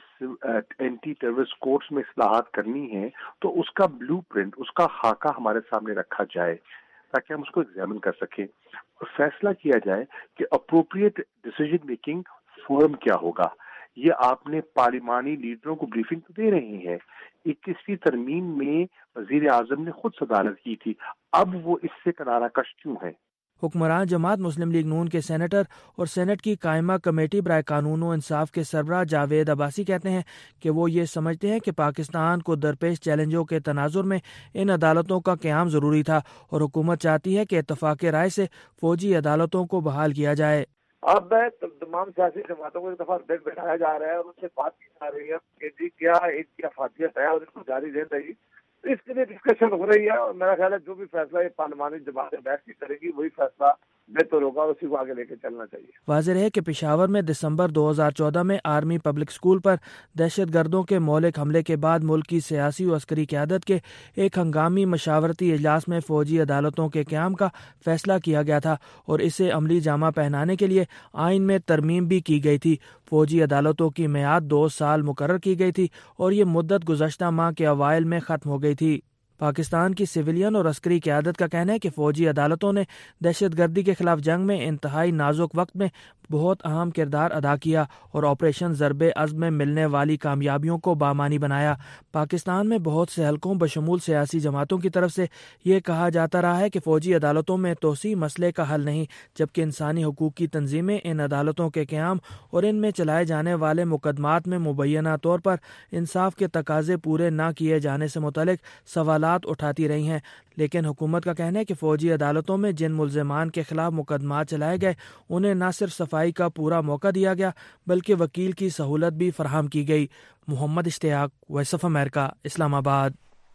اینٹی ٹیررسٹ کورٹس میں اصلاحات کرنی ہے تو اس کا بلو پرنٹ، اس کا خاکہ ہمارے سامنے رکھا جائے تاکہ ہم اس کو ایگزامن کر سکیں اور فیصلہ کیا جائے کہ اپروپریٹ ڈیسیژن میکنگ فورم کیا ہوگا. یہ آپ نے پارلیمانی لیڈروں کو بریفنگ تو دے رہی ہے. 21ویں ترمیم میں وزیر اعظم نے خود صدارت کی تھی، اب وہ اس سے کنارہ کش کیوں ہے؟ حکمران جماعت مسلم لیگ نون کے سینیٹر اور سینٹ کی قائمہ کمیٹی برائے قانون و انصاف کے سربراہ جاوید عباسی کہتے ہیں کہ وہ یہ سمجھتے ہیں کہ پاکستان کو درپیش چیلنجوں کے تناظر میں ان عدالتوں کا قیام ضروری تھا اور حکومت چاہتی ہے کہ اتفاق رائے سے فوجی عدالتوں کو بحال کیا جائے. اب تمام سیاسی جماعتوں کو ایک دفعہ بٹھایا جا رہا ہے اور ان سے بات کی جا رہی ہے کہ جی کیا ان کی افادیت ہے اور اس کو جاری رہے گی. اس کے لیے ڈسکشن ہو رہی ہے اور میرا خیال ہے جو بھی فیصلہ یہ پارلیمانی جماعتیں بیٹھ کے کرے گی وہی فیصلہ بہتر ہوگا اور اسی کو آگے لے کے چلنا چاہیے. واضح ہے کہ پشاور میں دسمبر 2014 میں آرمی پبلک اسکول پر دہشت گردوں کے مہلک حملے کے بعد ملک کی سیاسی و عسکری قیادت کے ایک ہنگامی مشاورتی اجلاس میں فوجی عدالتوں کے قیام کا فیصلہ کیا گیا تھا اور اسے عملی جامہ پہنانے کے لیے آئین میں ترمیم بھی کی گئی تھی. فوجی عدالتوں کی میعاد 2 سال مقرر کی گئی تھی اور یہ مدت گزشتہ ماہ کے اوائل میں ختم ہو گئی تھی. پاکستان کی سویلین اور عسکری قیادت کا کہنا ہے کہ فوجی عدالتوں نے دہشت گردی کے خلاف جنگ میں انتہائی نازک وقت میں بہت اہم کردار ادا کیا اور آپریشن ضرب عضب میں ملنے والی کامیابیوں کو بامانی بنایا. پاکستان میں بہت سے حلقوں بشمول سیاسی جماعتوں کی طرف سے یہ کہا جاتا رہا ہے کہ فوجی عدالتوں میں توسیع مسئلے کا حل نہیں، جبکہ انسانی حقوق کی تنظیمیں ان عدالتوں کے قیام اور ان میں چلائے جانے والے مقدمات میں مبینہ طور پر انصاف کے تقاضے پورے نہ کیے جانے سے متعلق سوالات اٹھاتی رہی ہیں. لیکن حکومت کا کہنا ہے کہ فوجی عدالتوں میں جن ملزمان کے خلاف مقدمات چلائے گئے انہیں نہ صرف صفائی کا پورا موقع دیا گیا بلکہ وکیل کی سہولت بھی فراہم کی گئی. محمد اشتیاق، وائس آف امریکہ، اسلام آباد.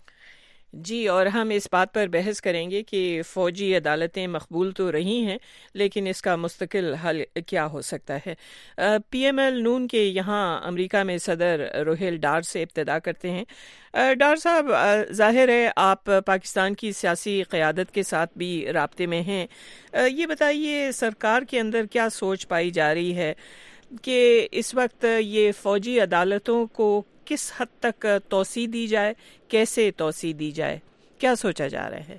جی، اور ہم اس بات پر بحث کریں گے کہ فوجی عدالتیں مقبول تو رہی ہیں لیکن اس کا مستقل حل کیا ہو سکتا ہے. پی ایم ایل نون کے یہاں امریکہ میں صدر روہیل ڈار سے ابتدا کرتے ہیں. ڈار صاحب، ظاہر ہے آپ پاکستان کی سیاسی قیادت کے ساتھ بھی رابطے میں ہیں. یہ بتائیے سرکار کے اندر کیا سوچ پائی جا رہی ہے کہ اس وقت یہ فوجی عدالتوں کو کس حد تک توسیع دی جائے، کیسے توسیع دی جائے، کیا سوچا جا رہا ہے؟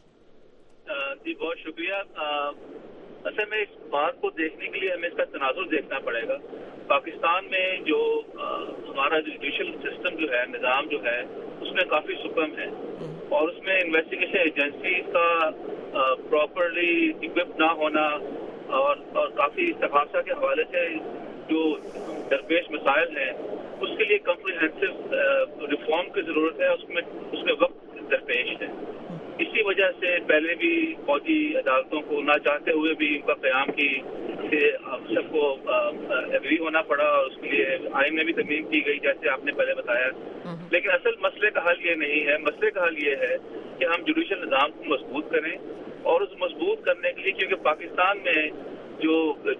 جی بہت شکریہ. اصل میں اس بات کو دیکھنے کے لیے ہمیں اس کا تناظر دیکھنا پڑے گا. پاکستان میں جو ہمارا جوڈیشل سسٹم جو ہے، نظام جو ہے، اس میں کافی سکم ہے اور اس میں انویسٹیگیشن ایجنسیز کا پراپرلی اکوپ نہ ہونا اور کافی ثقافت کے حوالے سے جو درپیش مسائل ہیں اس کے لیے کمپریہنسو ریفارم کی ضرورت ہے. اس میں وقت درپیش ہے. اسی وجہ سے پہلے بھی فوجی عدالتوں کو نہ چاہتے ہوئے بھی ان کا قیام کی سے ہم سب کو ایگری ہونا پڑا اور اس کے لیے آئین میں بھی ترمیم کی گئی جیسے آپ نے پہلے بتایا. لیکن اصل مسئلے کا حل یہ نہیں ہے. مسئلے کا حل یہ ہے کہ ہم جوڈیشل نظام کو مضبوط کریں اور اس مضبوط کرنے کے لیے کیونکہ پاکستان میں جو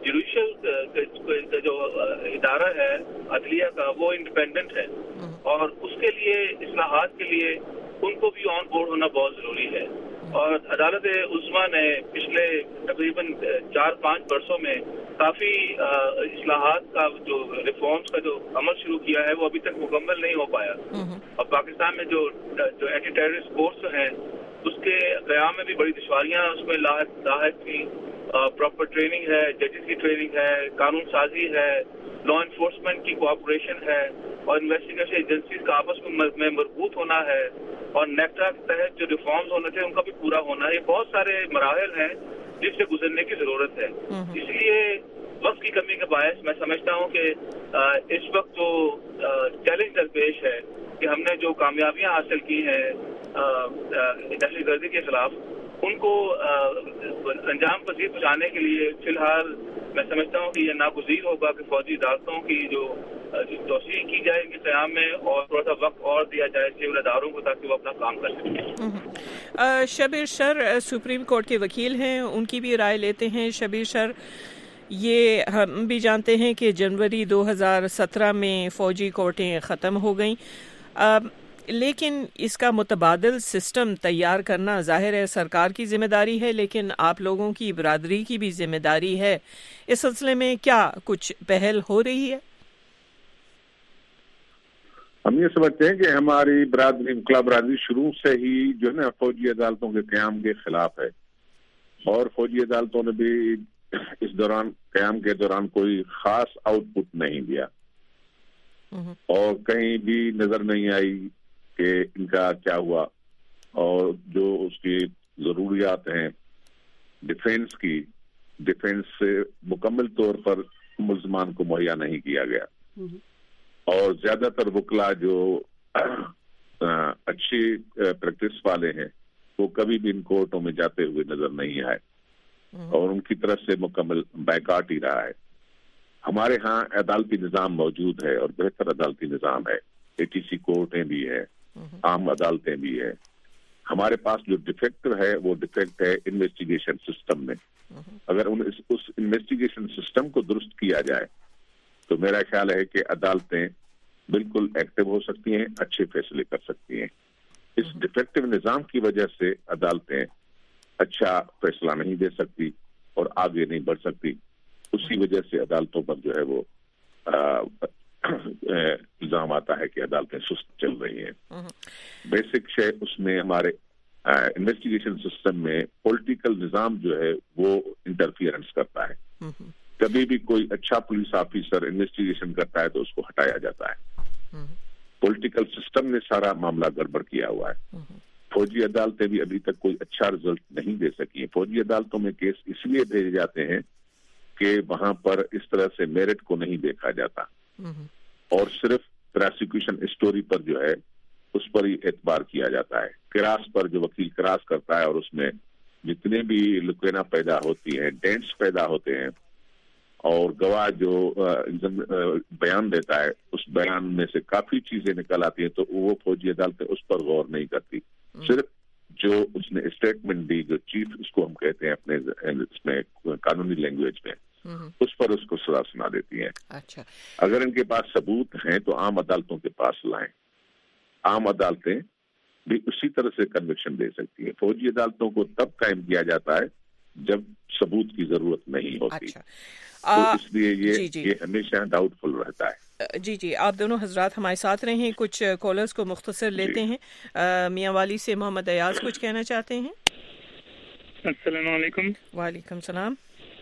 جوڈیشل جو ادارہ ہے عدلیہ کا وہ انڈیپینڈنٹ ہے اور اس کے لیے اصلاحات کے لیے ان کو بھی آن بورڈ ہونا بہت ضروری ہے. اور عدالت عظمیٰ نے پچھلے تقریباً 4-5 برسوں میں کافی اصلاحات کا جو ریفارمز کا جو عمل شروع کیا ہے وہ ابھی تک مکمل نہیں ہو پایا. اور پاکستان میں جو اینٹی ٹیررسٹ کورٹس ہیں اس کے قیام میں بھی بڑی دشواریاں اس میں لاحق تھیں. پراپر ٹریننگ ہے، ججز کی ٹریننگ ہے، قانون سازی ہے، لا انفورسمنٹ کی کوآپریشن ہے اور انویسٹیگیشن ایجنسیز کا آپس میں مربوط ہونا ہے اور نیکٹا کے تحت جو ریفارمز ہونے تھے ان کا بھی پورا ہونا ہے. یہ بہت سارے مراحل ہیں جس سے گزرنے کی ضرورت ہے. اس لیے وقت کی کمی کے باعث میں سمجھتا ہوں کہ اس وقت جو چیلنج درپیش ہے کہ ہم نے جو کامیابیاں حاصل کی ہیں دہشت گردی کے خلاف ان کو انجام پذیر پہنچانے کے لیے فی الحال میں سمجھتا ہوں کہ یہ ناگزیر ہوگا کہ فوجی عدالتوں کی جو توسیع کی جائے ان کے قیام میں اور تھوڑا سا وقت اور دیا جائے سول اداروں کو تاکہ وہ اپنا کام کر سکیں. شبیر شر سپریم کورٹ کے وکیل ہیں، ان کی بھی رائے لیتے ہیں. شبیر شر، یہ ہم بھی جانتے ہیں کہ جنوری 2017 میں فوجی کورٹیں ختم ہو گئیں. لیکن اس کا متبادل سسٹم تیار کرنا ظاہر ہے سرکار کی ذمہ داری ہے، لیکن آپ لوگوں کی برادری کی بھی ذمہ داری ہے. اس سلسلے میں کیا کچھ پہل ہو رہی ہے؟ ہم یہ سمجھتے ہیں کہ ہماری برادری انقلاب برادری شروع سے ہی جو ہے نا فوجی عدالتوں کے قیام کے خلاف ہے، اور فوجی عدالتوں نے بھی اس دوران قیام کے دوران کوئی خاص آؤٹ پٹ نہیں دیا، اور کہیں بھی نظر نہیں آئی کہ ان کا کیا ہوا، اور جو اس کی ضروریات ہیں ڈیفینس سے مکمل طور پر ملزمان کو مہیا نہیں کیا گیا، اور زیادہ تر وکلا جو اچھی پریکٹس والے ہیں وہ کبھی بھی ان کورٹوں میں جاتے ہوئے نظر نہیں آئے، اور ان کی طرف سے مکمل بائیکاٹ ہی رہا ہے. ہمارے ہاں عدالتی نظام موجود ہے اور بہتر عدالتی نظام ہے، ATC کورٹیں بھی ہیں، عام عدالتیں بھی ہیں. ہمارے پاس جو ڈیفیکٹ ہے وہ ڈیفیکٹ ہے انویسٹیگیشن سسٹم میں. اگر اس انویسٹیگیشن سسٹم کو درست کیا جائے تو میرا خیال ہے کہ عدالتیں بالکل ایکٹیو ہو سکتی ہیں، اچھے فیصلے کر سکتی ہیں. اس ڈیفیکٹو نظام کی وجہ سے عدالتیں اچھا فیصلہ نہیں دے سکتی اور آگے نہیں بڑھ سکتی. اسی وجہ سے عدالتوں پر جو ہے وہ الزام آتا ہے کہ عدالتیں سست چل رہی ہیں. بیسک شے اس میں ہمارے انویسٹیگیشن سسٹم میں پولیٹیکل نظام جو ہے وہ انٹرفیئرنس کرتا ہے. کبھی بھی کوئی اچھا پولیس آفیسر انویسٹیگیشن کرتا ہے تو اس کو ہٹایا جاتا ہے. پولیٹیکل سسٹم نے سارا معاملہ گڑبڑ کیا ہوا ہے. فوجی عدالتیں بھی ابھی تک کوئی اچھا رزلٹ نہیں دے سکی ہیں. فوجی عدالتوں میں کیس اس لیے بھیجے جاتے ہیں کہ وہاں پر اس طرح سے میرٹ کو نہیں دیکھا جاتا، اور صرف پراسیکیوشن اسٹوری پر جو ہے اس پر ہی اعتبار کیا جاتا ہے. کراس پر جو وکیل کراس کرتا ہے اور اس میں جتنے بھی لکینا پیدا ہوتی ہیں، ڈینٹس پیدا ہوتے ہیں، اور گواہ جو بیان دیتا ہے اس بیان میں سے کافی چیزیں نکل آتی ہیں، تو وہ فوجی عدالتیں اس پر غور نہیں کرتی. صرف جو اس نے اسٹیٹمنٹ دی، جو چیف اس کو ہم کہتے ہیں اپنے اس میں قانونی لینگویج میں، اس پر اس کو سزا سنا دیتی ہیں. اچھا، اگر ان کے پاس ثبوت ہیں تو عام عدالتوں کے پاس لائیں. عام عدالتیں بھی اسی طرح سے کنوکشن دے سکتی ہیں. فوجی عدالتوں کو تب قائم کیا جاتا ہے جب ثبوت کی ضرورت نہیں ہوتی. تو اس لیے یہ ہمیشہ ڈاؤٹ فل رہتا ہے. جی آپ دونوں حضرات ہمارے ساتھ رہے ہیں. کچھ کالرز کو مختصر لیتے ہیں. میاں والی سے محمد ایاز کچھ کہنا چاہتے ہیں. السلام علیکم. وعلیکم السلام.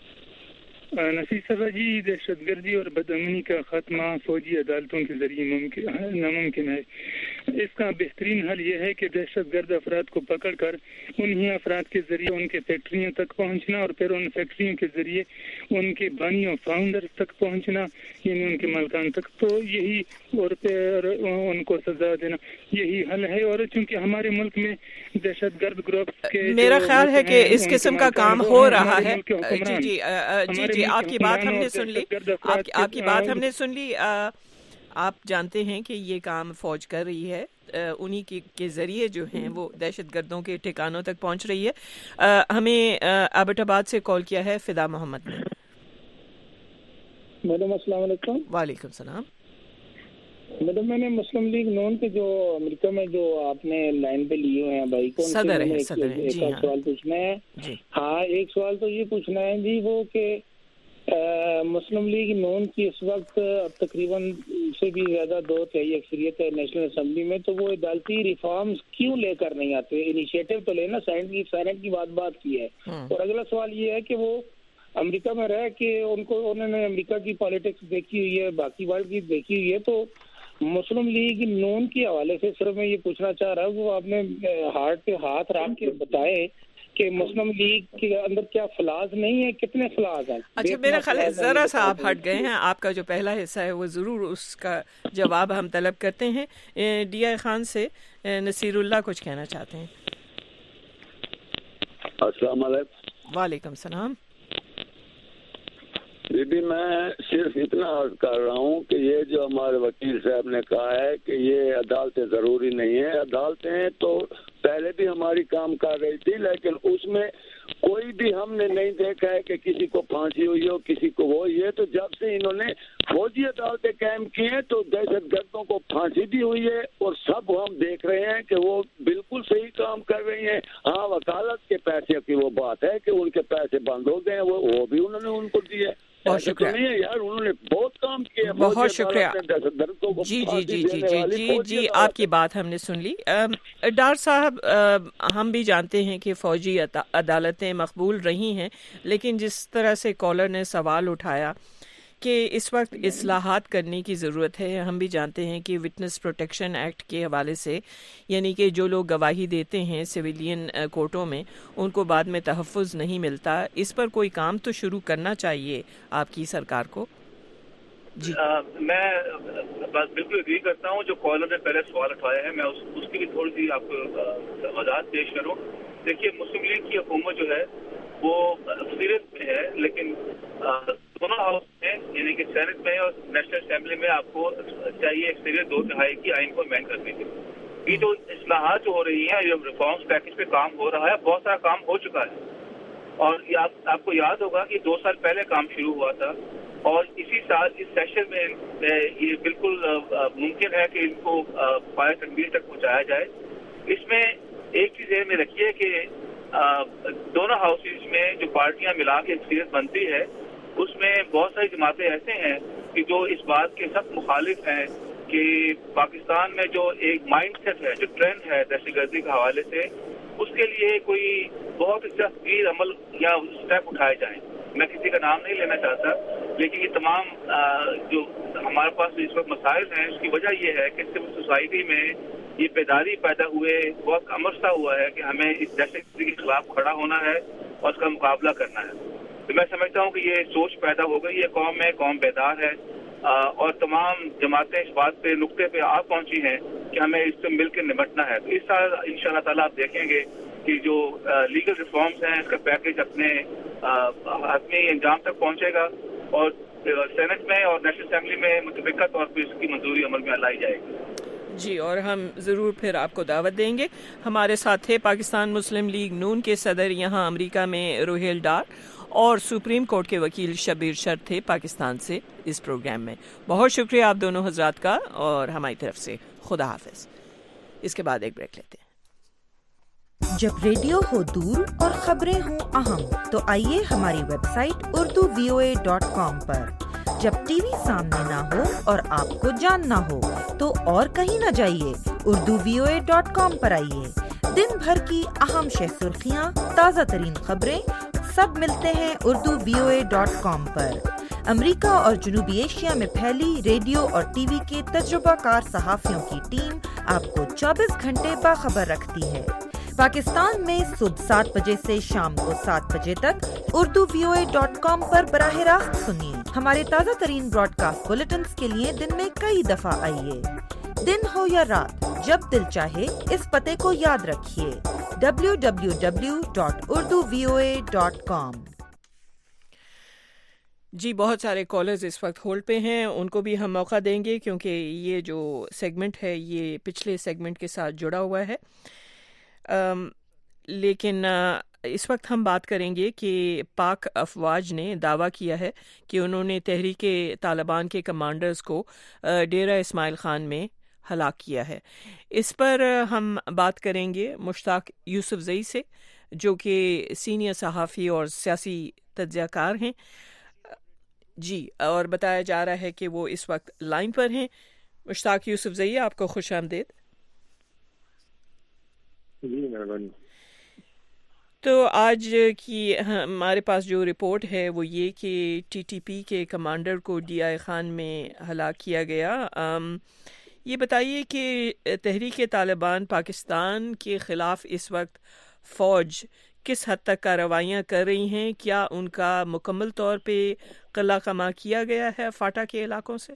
نفیس صاحبہ جی، دہشت گردی اور بدامنی کا خاتمہ فوجی عدالتوں کے ذریعے ناممکن ہے. اس کا بہترین حل یہ ہے کہ دہشت گرد افراد کو پکڑ کر انہی افراد کے ذریعے ان کے فیکٹریوں تک پہنچنا، اور پھر ان فیکٹریوں کے ذریعے ان کے بانیوں فاؤنڈر تک پہنچنا، یعنی ان کے مالکان تک. تو یہی، اور پھر ان کو سزا دینا، یہی حل ہے. اور چونکہ ہمارے ملک میں دہشت گرد گروپ کے میرا خیال ہے کہ اس قسم کا کام ہو رہا ہے. جی آپ کی بات ہم نے سن لی. آپ کی بات ہم نے سن لی. آپ جانتے ہیں کہ یہ کام فوج کر رہی ہے، انہی کے ذریعے جو ہیں وہ دہشت گردوں کے ٹھکانوں تک پہنچ رہی ہے. ہمیں ایبٹ آباد سے کال کیا ہے فدا محمد نے. میڈم السلام علیکم. وعلیکم السلام. میڈم میں نے مسلم لیگ نون کے جو امریکہ میں جو آپ نے لائن پہ لیے ہوئے ہیں بھائی کو، صدر ہیں. ایک سوال پوچھنا ہے. ہاں، ایک سوال تو یہ پوچھنا ہے جی، وہ کہ مسلم لیگ نون کی اس وقت تقریباً سے بھی زیادہ 2/3 اکثریت ہے نیشنل اسمبلی میں، تو وہ عدالتی ریفارمز کیوں لے کر نہیں آتے؟ انیشیٹو تو لینا، سینٹ کی بات کی ہے. اور اگلا سوال یہ ہے کہ وہ امریکہ میں رہ کے انہوں نے امریکہ کی پالیٹکس دیکھی ہوئی ہے، باقی ورلڈ کی دیکھی ہوئی ہے، تو مسلم لیگ نون کے حوالے سے صرف میں یہ پوچھنا چاہ رہا ہوں کہ وہ آپ نے ہارٹ پہ ہاتھ رکھ کے بتائے کہ مسلم لیگ کے اندر کیا فلاز نہیں ہے، کتنے فلاز ہیں؟ اچھا، میرا خیال ہے ذرا سا آپ ہٹ گئے ہیں. آپ کا جو پہلا حصہ ہے وہ ضرور اس کا جواب ہم طلب کرتے ہیں. ڈی آئی خان سے نصیر اللہ کچھ کہنا چاہتے ہیں. السلام علیکم. وعلیکم السلام. دیدی، میں صرف اتنا عرض کر رہا ہوں کہ یہ جو ہمارے وکیل صاحب نے کہا ہے کہ یہ عدالتیں ضروری نہیں ہیں، عدالتیں تو پہلے بھی ہماری کام کر رہی تھی، لیکن اس میں کوئی بھی ہم نے نہیں دیکھا ہے کہ کسی کو پھانسی ہوئی ہو, کسی کو وہ. یہ تو جب سے انہوں نے فوجی عدالتیں قائم کی ہیں تو دہشت گردوں کو پھانسی بھی ہوئی ہے, اور سب ہم دیکھ رہے ہیں کہ وہ بالکل صحیح کام کر رہی ہیں. ہاں, وکالت کے پیسے کی وہ بات ہے کہ ان کے پیسے بند ہو گئے, وہ بھی انہوں نے ان کو دیے. بہت شکریہ. نہیں ہے یار, انہوں نے بہت کام کیا. بہت شکریہ. جی آپ کی بات ہم نے سن لی. ڈار صاحب, ہم بھی جانتے ہیں کہ فوجی عدالتیں مقبول رہی ہیں, لیکن جس طرح سے کالر نے سوال اٹھایا کہ اس وقت اصلاحات کرنے کی ضرورت ہے, ہم بھی جانتے ہیں کہ وٹنس پروٹیکشن ایکٹ کے حوالے سے, یعنی کہ جو لوگ گواہی دیتے ہیں سویلین کورٹوں میں, ان کو بعد میں تحفظ نہیں ملتا. اس پر کوئی کام تو شروع کرنا چاہیے آپ کی سرکار کو. جی میں بات بالکل اگری کرتا ہوں. جو کالر نے پہلے سوال اٹھایا ہے, میں اس کی بھی تھوڑی سی آپ کو وضاحت پیش کروں. دیکھیے, مسلم لیگ کی حکومت جو ہے وہ اکثریت میں ہے, لیکن دونوں ہاؤس میں یعنی کہ سینٹ میں اور نیشنل اسمبلی میں آپ کو چاہیے اکثریت 2/3 کی آئین کو امینڈ کرنے کے. یہ جو اصلاحات جو ہو رہی ہیں, یہ ریفارمس پیکج پہ کام ہو رہا ہے, بہت سارا کام ہو چکا ہے, اور آپ کو یاد ہوگا کہ 2 سال پہلے کام شروع ہوا تھا, اور اسی سال اس سیشن میں یہ بالکل ممکن ہے کہ ان کو پائے تنویر تک پہنچایا جائے. اس میں ایک چیز ذہن میں رکھیے کہ دونوں ہاؤسز میں جو پارٹیاں ملا کے اکثریت بنتی ہے, اس میں بہت ساری جماعتیں ایسے ہیں کہ جو اس بات کے سخت مخالف ہیں کہ پاکستان میں جو ایک مائنڈ سیٹ ہے, جو ٹرینڈ ہے دہشت گردی کے حوالے سے, اس کے لیے کوئی بہت ہی سخت گیر عمل یا اسٹیپ اٹھائے جائیں. میں کسی کا نام نہیں لینا چاہتا, لیکن یہ تمام جو ہمارے پاس اس وقت مسائل ہیں, اس کی وجہ یہ ہے کہ سول سوسائٹی میں یہ بیداری پیدا ہوئے, بہت امر سا ہوا ہے کہ ہمیں اس دہشت گردی کے خلاف کھڑا ہونا ہے اور اس کا مقابلہ کرنا ہے. تو میں سمجھتا ہوں کہ یہ سوچ پیدا ہو گئی ہے قوم میں, قوم بیدار ہے, اور تمام جماعتیں اس بات پہ نقطے پہ آ پہنچی ہیں کہ ہمیں اس سے مل کے نمٹنا ہے. تو اس سال انشاءاللہ تعالیٰ آپ دیکھیں گے کہ جو لیگل ریفارمز ہیں, اس کا پیکج اپنے حتمی انجام تک پہنچے گا, اور سینٹ میں اور نیشنل اسمبلی میں متفقہ طور پہ اس کی منظوری عمل میں لائی جائے گی. جی, اور ہم ضرور پھر آپ کو دعوت دیں گے. ہمارے ساتھ تھے پاکستان مسلم لیگ نون کے صدر یہاں امریکہ میں روہیل ڈار, اور سپریم کورٹ کے وکیل شبیر شر تھے پاکستان سے اس پروگرام میں. بہت شکریہ آپ دونوں حضرات کا, اور ہماری طرف سے خدا حافظ. اس کے بعد ایک بریک لیتے ہیں. جب ریڈیو ہو دور اور خبریں ہوں اہم, تو آئیے ہماری ویب سائٹ urduvoa.com پر. جب ٹی وی سامنے نہ ہو اور آپ کو جاننا ہو تو اور کہیں نہ جائیے, urduvoa.com پر آئیے. دن بھر کی اہم سرخیاں, تازہ ترین خبریں, سب ملتے ہیں urduvoa.com پر. امریکہ اور جنوبی ایشیا میں پھیلی ریڈیو اور ٹی وی کے تجربہ کار صحافیوں کی ٹیم آپ کو 24 گھنٹے باخبر رکھتی ہے. پاکستان میں صبح 7 بجے سے شام کو 7 بجے تک urduvoa.com پر براہ راست سنیے. ہمارے تازہ ترین براڈ کاسٹ بلیٹنز کے لیے دن میں کئی دفعہ آئیے. دن ہو یا رات, جب دل چاہے اس پتے کو یاد رکھیے, www.urduvoa.com. جی, بہت سارے کالرز اس وقت ہولڈ پہ ہیں, ان کو بھی ہم موقع دیں گے کیونکہ یہ جو سیگمنٹ ہے یہ پچھلے سیگمنٹ کے ساتھ جڑا ہوا ہے. لیکن اس وقت ہم بات کریں گے کہ پاک افواج نے دعویٰ کیا ہے کہ انہوں نے تحریک طالبان کے کمانڈرز کو ڈیرہ اسماعیل خان میں ہلاک کیا ہے. اس پر ہم بات کریں گے مشتاق یوسف زئی سے, جو کہ سینئر صحافی اور سیاسی تجزیہ کار ہیں. جی, اور بتایا جا رہا ہے کہ وہ اس وقت لائن پر ہیں. مشتاق یوسف زئی, آپ کو خوش آمدید. جی مہربانی. تو آج کی ہمارے پاس جو رپورٹ ہے وہ یہ کہ ٹی ٹی پی کے کمانڈر کو ڈی آئی خان میں ہلاک کیا گیا. یہ بتائیے کہ تحریک طالبان پاکستان کے خلاف اس وقت فوج کس حد تک کارروائیاں کر رہی ہیں؟ کیا ان کا مکمل طور پہ قلع قمع کیا گیا ہے فاٹا کے علاقوں سے؟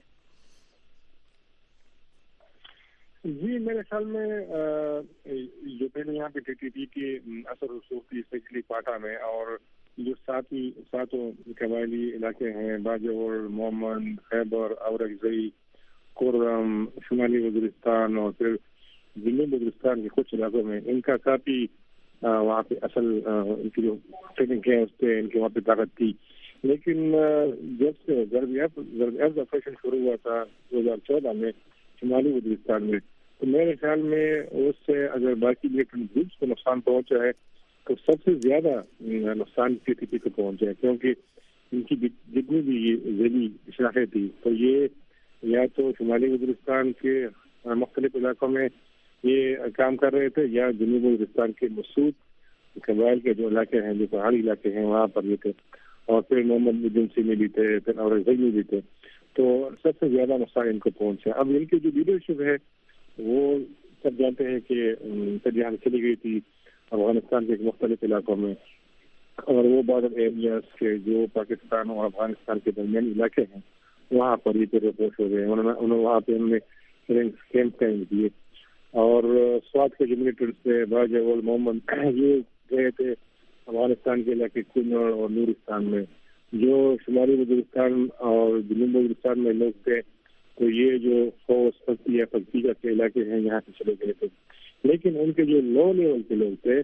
جی, میرے خیال میں جو پہلے یہاں پہ ٹی ٹی پی کے اثر رسوخ کی اسپیشلی پاٹا میں, اور جو ساتوں قبائلی علاقے ہیں, باجوڑ, مومن, خیبر, اورکزئی, کورم, شمالی وزیرستان اور پھر جنوبی وزیرستان کے کچھ علاقوں میں ان کا کافی وہاں پہ اصل ان کی جو ٹریننگ ہے اس پہ ان کی وہاں پہ طاقت تھی. لیکن جب سے ضرب عرض آپریشن شروع ہوا تھا 2014 میں شمالی وزیرستان میں, تو میرے خیال میں اس سے اگر باقی ملیٹنٹ گروپس کو نقصان پہنچا ہے تو سب سے زیادہ نقصان PTP کو پہنچا ہے, کیونکہ ان کی جتنی بھی ذیلی شاخیں تھی تو یہ یا تو شمالی وزیرستان کے مختلف علاقوں میں یہ کام کر رہے تھے یا جنوبی وزیرستان کے مسعود قبائل کے جو علاقے ہیں, جو پہاڑی علاقے ہیں, وہاں پر یہ تھے, اور پھر محمد ایجنسی میں بھی تھے, پھر اورنگزیب میں بھی تھے. تو سب سے زیادہ نقصان ان کو پہنچا. اب ان کی جو لیڈرشپ ہے وہ سب جانتے ہیں کہ یہاں چلی گئی تھی افغانستان کے مختلف علاقوں میں, اور وہ بارڈر ایریاز کے جو پاکستان اور افغانستان کے درمیانی علاقے ہیں وہاں پر یہ رپورٹ ہو گئے. وہاں پہ انہوں نے کیمپ قائم کیے, اور سوات کے جو ملیٹنٹس تھے باج اول محمد یہ گئے تھے افغانستان کے علاقے کنڑ اور نورستان میں. جو شمالی وزیرستان اور جنوبی وزیرستان میں لوگ تھے تو یہ جو فوج پکتیا پکتیکا کے علاقے ہیں یہاں سے چلے گئے تھے. لیکن ان کے جو لو لیول کے لوگ تھے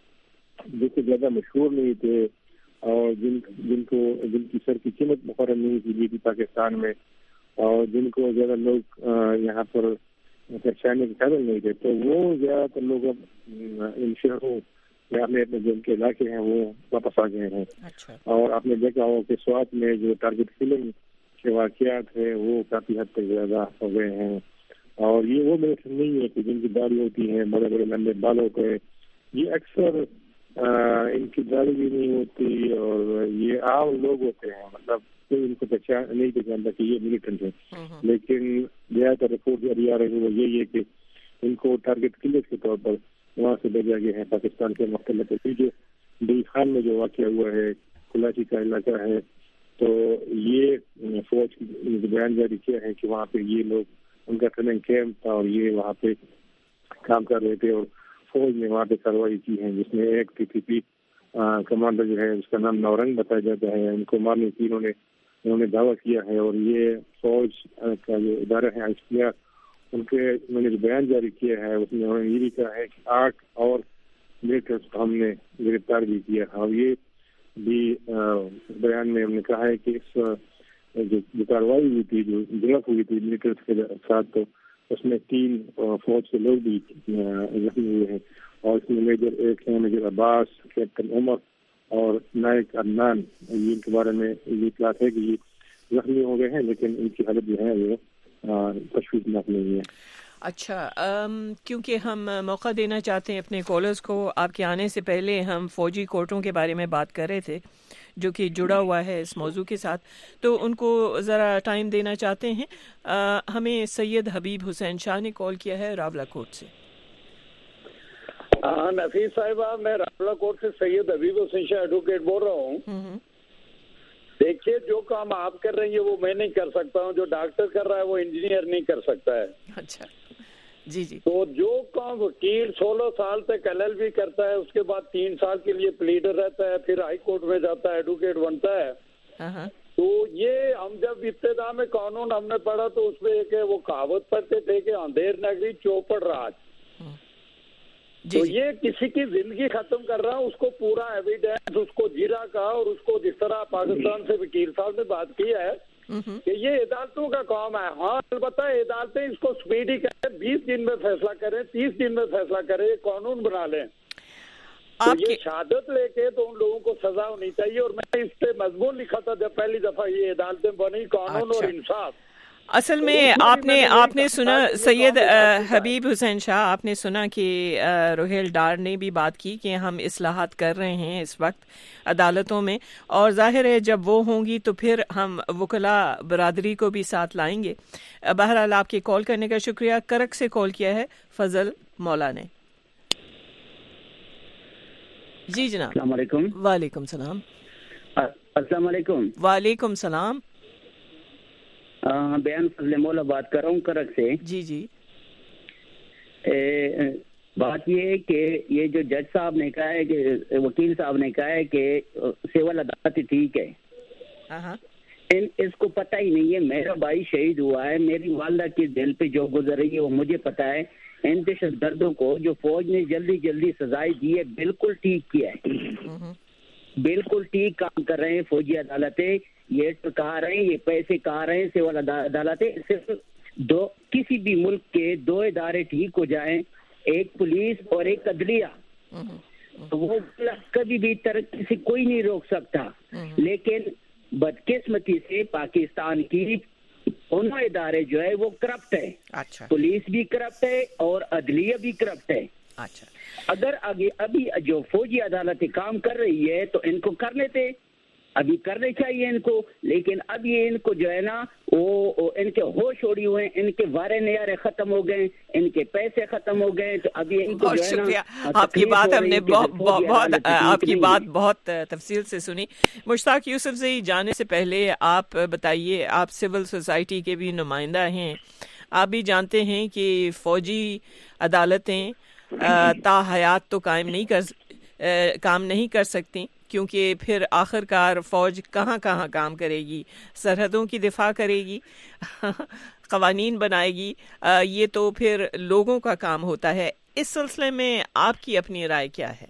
جو کہ زیادہ مشہور نہیں تھے اور جن کی سر کی قیمت مقرر نہیں کی تھی پاکستان میں, اور جن کو زیادہ لوگ یہاں پر پہچانے کے قابل نہیں تھے, تو وہ زیادہ تر لوگ ان شہروں یا اپنے جو ان کے علاقے ہیں وہ واپس آ گئے ہیں. اور آپ نے دیکھا ہو کہ سوات میں جو ٹارگٹ فلنگ کے واقعات ہیں وہ کافی حد تک زیادہ ہو گئے ہیں. اور یہ وہ ملیٹنٹ نہیں ہے کہ جن کی داڑھی ہوتی ہے, بڑے بڑے لمبے بال ہوتے ہیں, یہ اکثر ان کی داڑھی بھی نہیں ہوتی اور یہ عام لوگ ہوتے ہیں, مطلب کوئی ان کو نہیں پہچانتا کہ یہ ملیٹنٹ ہے. لیکن زیادہ تر رپورٹ جاری آ رہی ہے وہ یہی ہے کہ ان کو ٹارگٹ کلرز کے طور پر وہاں سے بھیجا گیا ہے پاکستان کے مختلف. جو دل خان میں جو واقعہ ہوا ہے, کلاچی کا علاقہ ہے, تو یہ فوج نے بیان جاری کیا ہے کہ وہاں پہ یہ لوگ ان کا ٹریننگ کیمپ تھا اور یہ وہاں پہ کام کر رہے تھے, اور فوج نے وہاں پہ کارروائی کی ہے جس میں ایک PTP کمانڈر جو ہے اس کا نام نورنگ بتایا جاتا ہے, ان کو مارنے کی انہوں نے دعویٰ کیا ہے. اور یہ فوج کا جو ادارہ ہے ISPR انہوں نے جو بیان جاری کیا ہے اس میں انہوں نے یہ بھی کہا ہے کہ 8 اور ملیٹنٹس کو ہم نے گرفتار بھی کیا, اور یہ بھی بیان میں ہم نے کہا ہے کہ اس جو کارروائی ہوئی تھی, جو جھڑپ ہوئی تھی ملیٹنٹس کے ساتھ, تو اس میں 3 فوج کے لوگ بھی زخمی ہوئے ہیں. اور اس میں میجر ایک ہیں میجر عباس, کیپٹن عمر اور نائک عدنان. ان کے بارے میں یہ اطلاع ہے کہ یہ زخمی ہو گئے ہیں, لیکن ان کی حالت جو ہے وہ تشویشناک نہیں ہے. اچھا, کیونکہ ہم موقع دینا چاہتے ہیں اپنے کالرز کو, آپ کے آنے سے پہلے ہم فوجی کورٹوں کے بارے میں بات کر رہے تھے جو کہ جڑا ہوا ہے اس موضوع کے ساتھ, تو ان کو ذرا ٹائم دینا چاہتے ہیں. ہمیں سید حبیب حسین شاہ نے کال کیا ہے راولا کوٹ سے. نفیس صاحبہ, میں راولا کوٹ سے سید حبیب حسین شاہ ایڈوکیٹ بول رہا ہوں. دیکھیے, جو کام آپ کر رہی ہیں وہ میں نہیں کر سکتا ہوں, جو ڈاکٹر کر رہا ہے وہ انجینئر نہیں کر سکتا ہے. اچھا جی جی. تو جو کام وکیل 16 سال تک LLB کرتا ہے, اس کے بعد 3 سال کے لیے پلیڈر رہتا ہے, پھر ہائی کورٹ میں جاتا ہے, ایڈوکیٹ بنتا ہے. تو یہ ہم جب ابتدا میں قانون ہم نے پڑھا تو اس میں ایک وہ کہاوت پڑھتے تھے کہ اندھیر نگری چوپڑ راج. تو یہ کسی کی زندگی ختم کر رہا, اس کو پورا ایویڈینس, اس کو جرا کا, اور اس کو جس طرح پاکستان سے وکیل صاحب نے بات کی ہے کہ یہ عدالتوں کا کام ہے. ہاں البتہ عدالتیں اس کو سپیڈی کریں, 20 دن میں فیصلہ کریں, 30 دن میں فیصلہ کریں, قانون بنا لیں. تو یہ شہادت لے کے تو ان لوگوں کو سزا ہونی چاہیے. اور میں اس پہ مضمون لکھا تھا جب پہلی دفعہ یہ عدالتیں بنی, قانون اور انصاف. اصل میں آپ نے سنا سید حبیب حسین شاہ, آپ نے سنا کہ روہیل ڈار نے بھی بات کی کہ ہم اصلاحات کر رہے ہیں اس وقت عدالتوں میں, اور ظاہر ہے جب وہ ہوں گی تو پھر ہم وکلاء برادری کو بھی ساتھ لائیں گے. بہرحال آپ کے کال کرنے کا شکریہ. کرک سے کال کیا ہے فضل مولا نے. جی جناب. السلام علیکم. وعلیکم السلام. السلام علیکم. وعلیکم السلام. بیان فضل مولا بات کر رہا ہوں کرک سے. جی جی. بات یہ ہے کہ یہ جو جج صاحب نے کہا ہے کہ وکیل صاحب نے کہا ہے کہ سول عدالت ٹھیک ہے, اس کو پتہ ہی نہیں ہے. میرا بھائی شہید ہوا ہے, میری والدہ کی دل پہ جو گزر رہی ہے وہ مجھے پتہ ہے. ان دہشت گردوں کو جو فوج نے جلدی سزائیں دی ہے بالکل ٹھیک کیا ہے, بالکل ٹھیک کام کر رہے ہیں فوجی عدالتیں. یہ کہا رہے ہیں, یہ پیسے کہا رہے ہیں سول عدالتیں. صرف کسی بھی ملک کے 2 ادارے ٹھیک ہو جائیں, ایک پولیس اور ایک عدلیہ, وہ کبھی بھی ترقی سے کوئی نہیں روک سکتا. لیکن بدقسمتی سے پاکستان کی دونوں ادارے جو ہے وہ کرپٹ ہے. اچھا, پولیس بھی کرپٹ ہے اور عدلیہ بھی کرپٹ ہے. اچھا, اگر ابھی جو فوجی عدالتیں کام کر رہی ہے تو ان کو کرنے تھے, ابھی کرنے چاہیے ان کو. لیکن اب یہ ان کو جو ہے نا وہ ان کے ہوش اڑی ہوئے, ان کے وارے نیارے ختم ہو گئے, ان کے پیسے ختم ہو گئے. تو ابھی ان کو بہت شکریہ, آپ کی بات ہم نے آپ کی بات بہت تفصیل سے سنی. مشتاق یوسف سے جانے سے پہلے آپ بتائیے, آپ سول سوسائٹی کے بھی نمائندہ ہیں, آپ بھی جانتے ہیں کہ فوجی عدالتیں تا حیات تو کام نہیں کر سکتی, کیونکہ پھر آخر کار فوج کہاں کام کرے گی, سرحدوں کی دفاع کرے گی, قوانین بنائے گی, یہ تو پھر لوگوں کا کام ہوتا ہے. اس سلسلے میں آپ کی اپنی رائے کیا ہے؟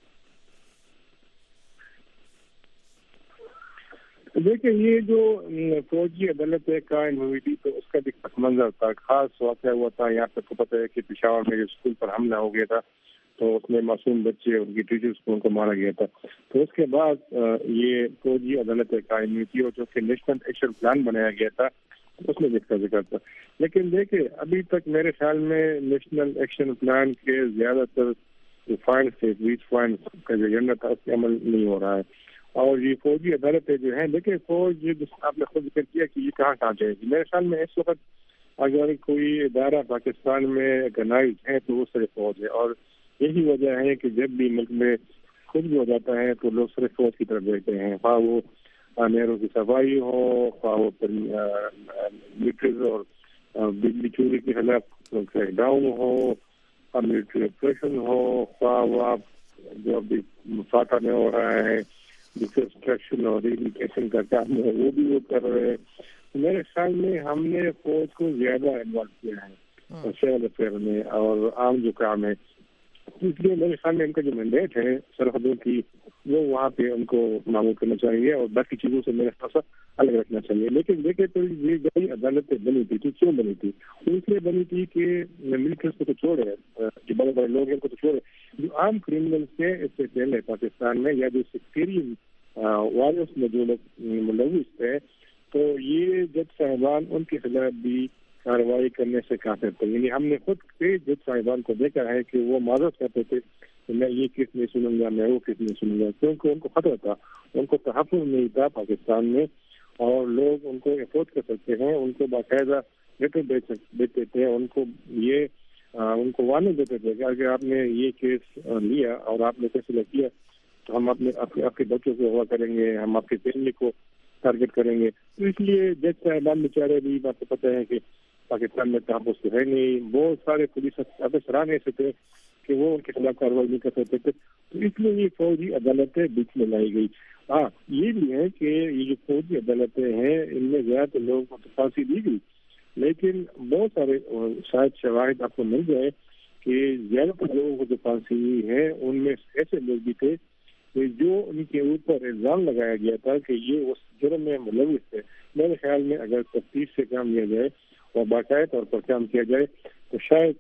دیکھیں, یہ جو فوجی عدالت قائم ہوئی تھی تو اس کا بھی پس منظر تھا, خاص واقعہ ہوا تھا. یہاں تک کو پتہ ہے کہ پشاور میں جو اسکول پر حملہ ہو گیا تھا تو اس میں معصوم بچے ان کی ٹیچرز کو ان کو مارا گیا تھا. تو اس کے بعد یہ فوجی عدالت قائم ہوئی تھی, اور جو کہ نیشنل ایکشن پلان بنایا گیا تھا اس میں جس کا ذکر تھا. لیکن دیکھیں, ابھی تک میرے خیال میں نیشنل ایکشن پلان کے زیادہ تر جو فائنڈس تھے, ویچ فائنڈس کا جو ایجنڈا تھا, اس پہ عمل نہیں ہو رہا ہے. اور یہ فوجی عدالتیں جو ہیں, دیکھیں فوج جس آپ نے خود ذکر کیا کہ یہ کہاں جائے گی. میرے خیال میں اس وقت اگر کوئی ادارہ پاکستان میں آرگنائز ہے تو وہ صرف فوج ہے. اور یہی وجہ ہے کہ جب بھی ملک میں کچھ بھی ہو جاتا ہے تو لوگ صرف فوج کی طرف دیکھتے ہیں, خواہ وہ نہروں کی صفائی ہو, خواہ وہ ملٹریز اور بجلی چوری کے خلاف کریک ڈاؤن ہو, خواہ ملٹری آپریشن ہو, خواہ وہ آپ جو ابھی فاقہ میں ہو رہا ہے ڈسٹرکشن اور ریلیکیشن کا کام ہے وہ بھی وہ کر رہے ہیں. میرے خیال میں ہم نے فوج کو زیادہ انوالو کیا ہے سول افیئر میں اور عام جو کام ہے. اس لیے میرے خیال میں ان کا جو مینڈیٹ ہے سرحدوں کی وہ وہاں پہ ان کو معمول کرنا چاہیے اور باقی چیزوں سے میرے خیال سے الگ رکھنا چاہیے. لیکن دیکھیں تو یہ جو عدالتیں بنی تھی تو کیوں بنی تھی؟ اس لیے بنی تھی کہ ملٹریز کو تو چھوڑے, جو بڑے بڑے لوگ ہیں ان کو تو چھوڑے, جو عام کرمنلس تھے اس سے پہلے پاکستان میں یا جو سیکٹیرین وائلنس میں جو لوگ ملوث تھے, تو یہ جج صاحبان ان کے خلاف بھی کارروائی کرنے سے کافی تھے. یعنی ہم نے خود کئی جج صاحبان کو دیکھا ہے کہ وہ معذرت کرتے تھے کہ میں یہ کس نہیں سنوں گا, میں وہ کس نہیں سنوں گا, کیونکہ ان کو خطرہ تھا, ان کو تحفظ نہیں تھا پاکستان میں, اور لوگ ان کو افورڈ کر سکتے ہیں. ان کو باقاعدہ لیٹر دیتے تھے, ان کو یہ ان کو وارننگ دیتے تھے کہ اگر آپ نے یہ کیس لیا اور آپ نے فیصلہ کیا تو ہم آپ کے بچوں کو ہوا کریں گے, ہم آپ کی فیملی کو ٹارگیٹ کریں گے. تو اس لیے جج صاحبان بیچارے بھی آپ کو پتہ ہے کہ پاکستان میں تحفظ تو ہے نہیں, بہت سارے پولیس افسران ایسے تھے کہ وہ ان کے خلاف کارروائی نہیں کر سکتے تھے. تو اس لیے یہ فوجی عدالتیں بیچ میں لائی گئی. ہاں یہ بھی ہے کہ یہ جو فوجی عدالتیں ہیں ان میں زیادہ تر لوگوں کو پھانسی دی گئی, لیکن بہت سارے شاید شواہد آپ کو مل جائے کہ زیادہ تر لوگوں کو جو پھانسی ہوئی ہے ان میں ایسے لوگ بھی تھے کہ جو ان کے اوپر الزام لگایا گیا تھا کہ یہ اس جرم میں ملوث تھے. میرے خیال میں اگر تفتیش سے کام لیا جائے اور باقاعدہ طور پر کام کیا جائے تو شاید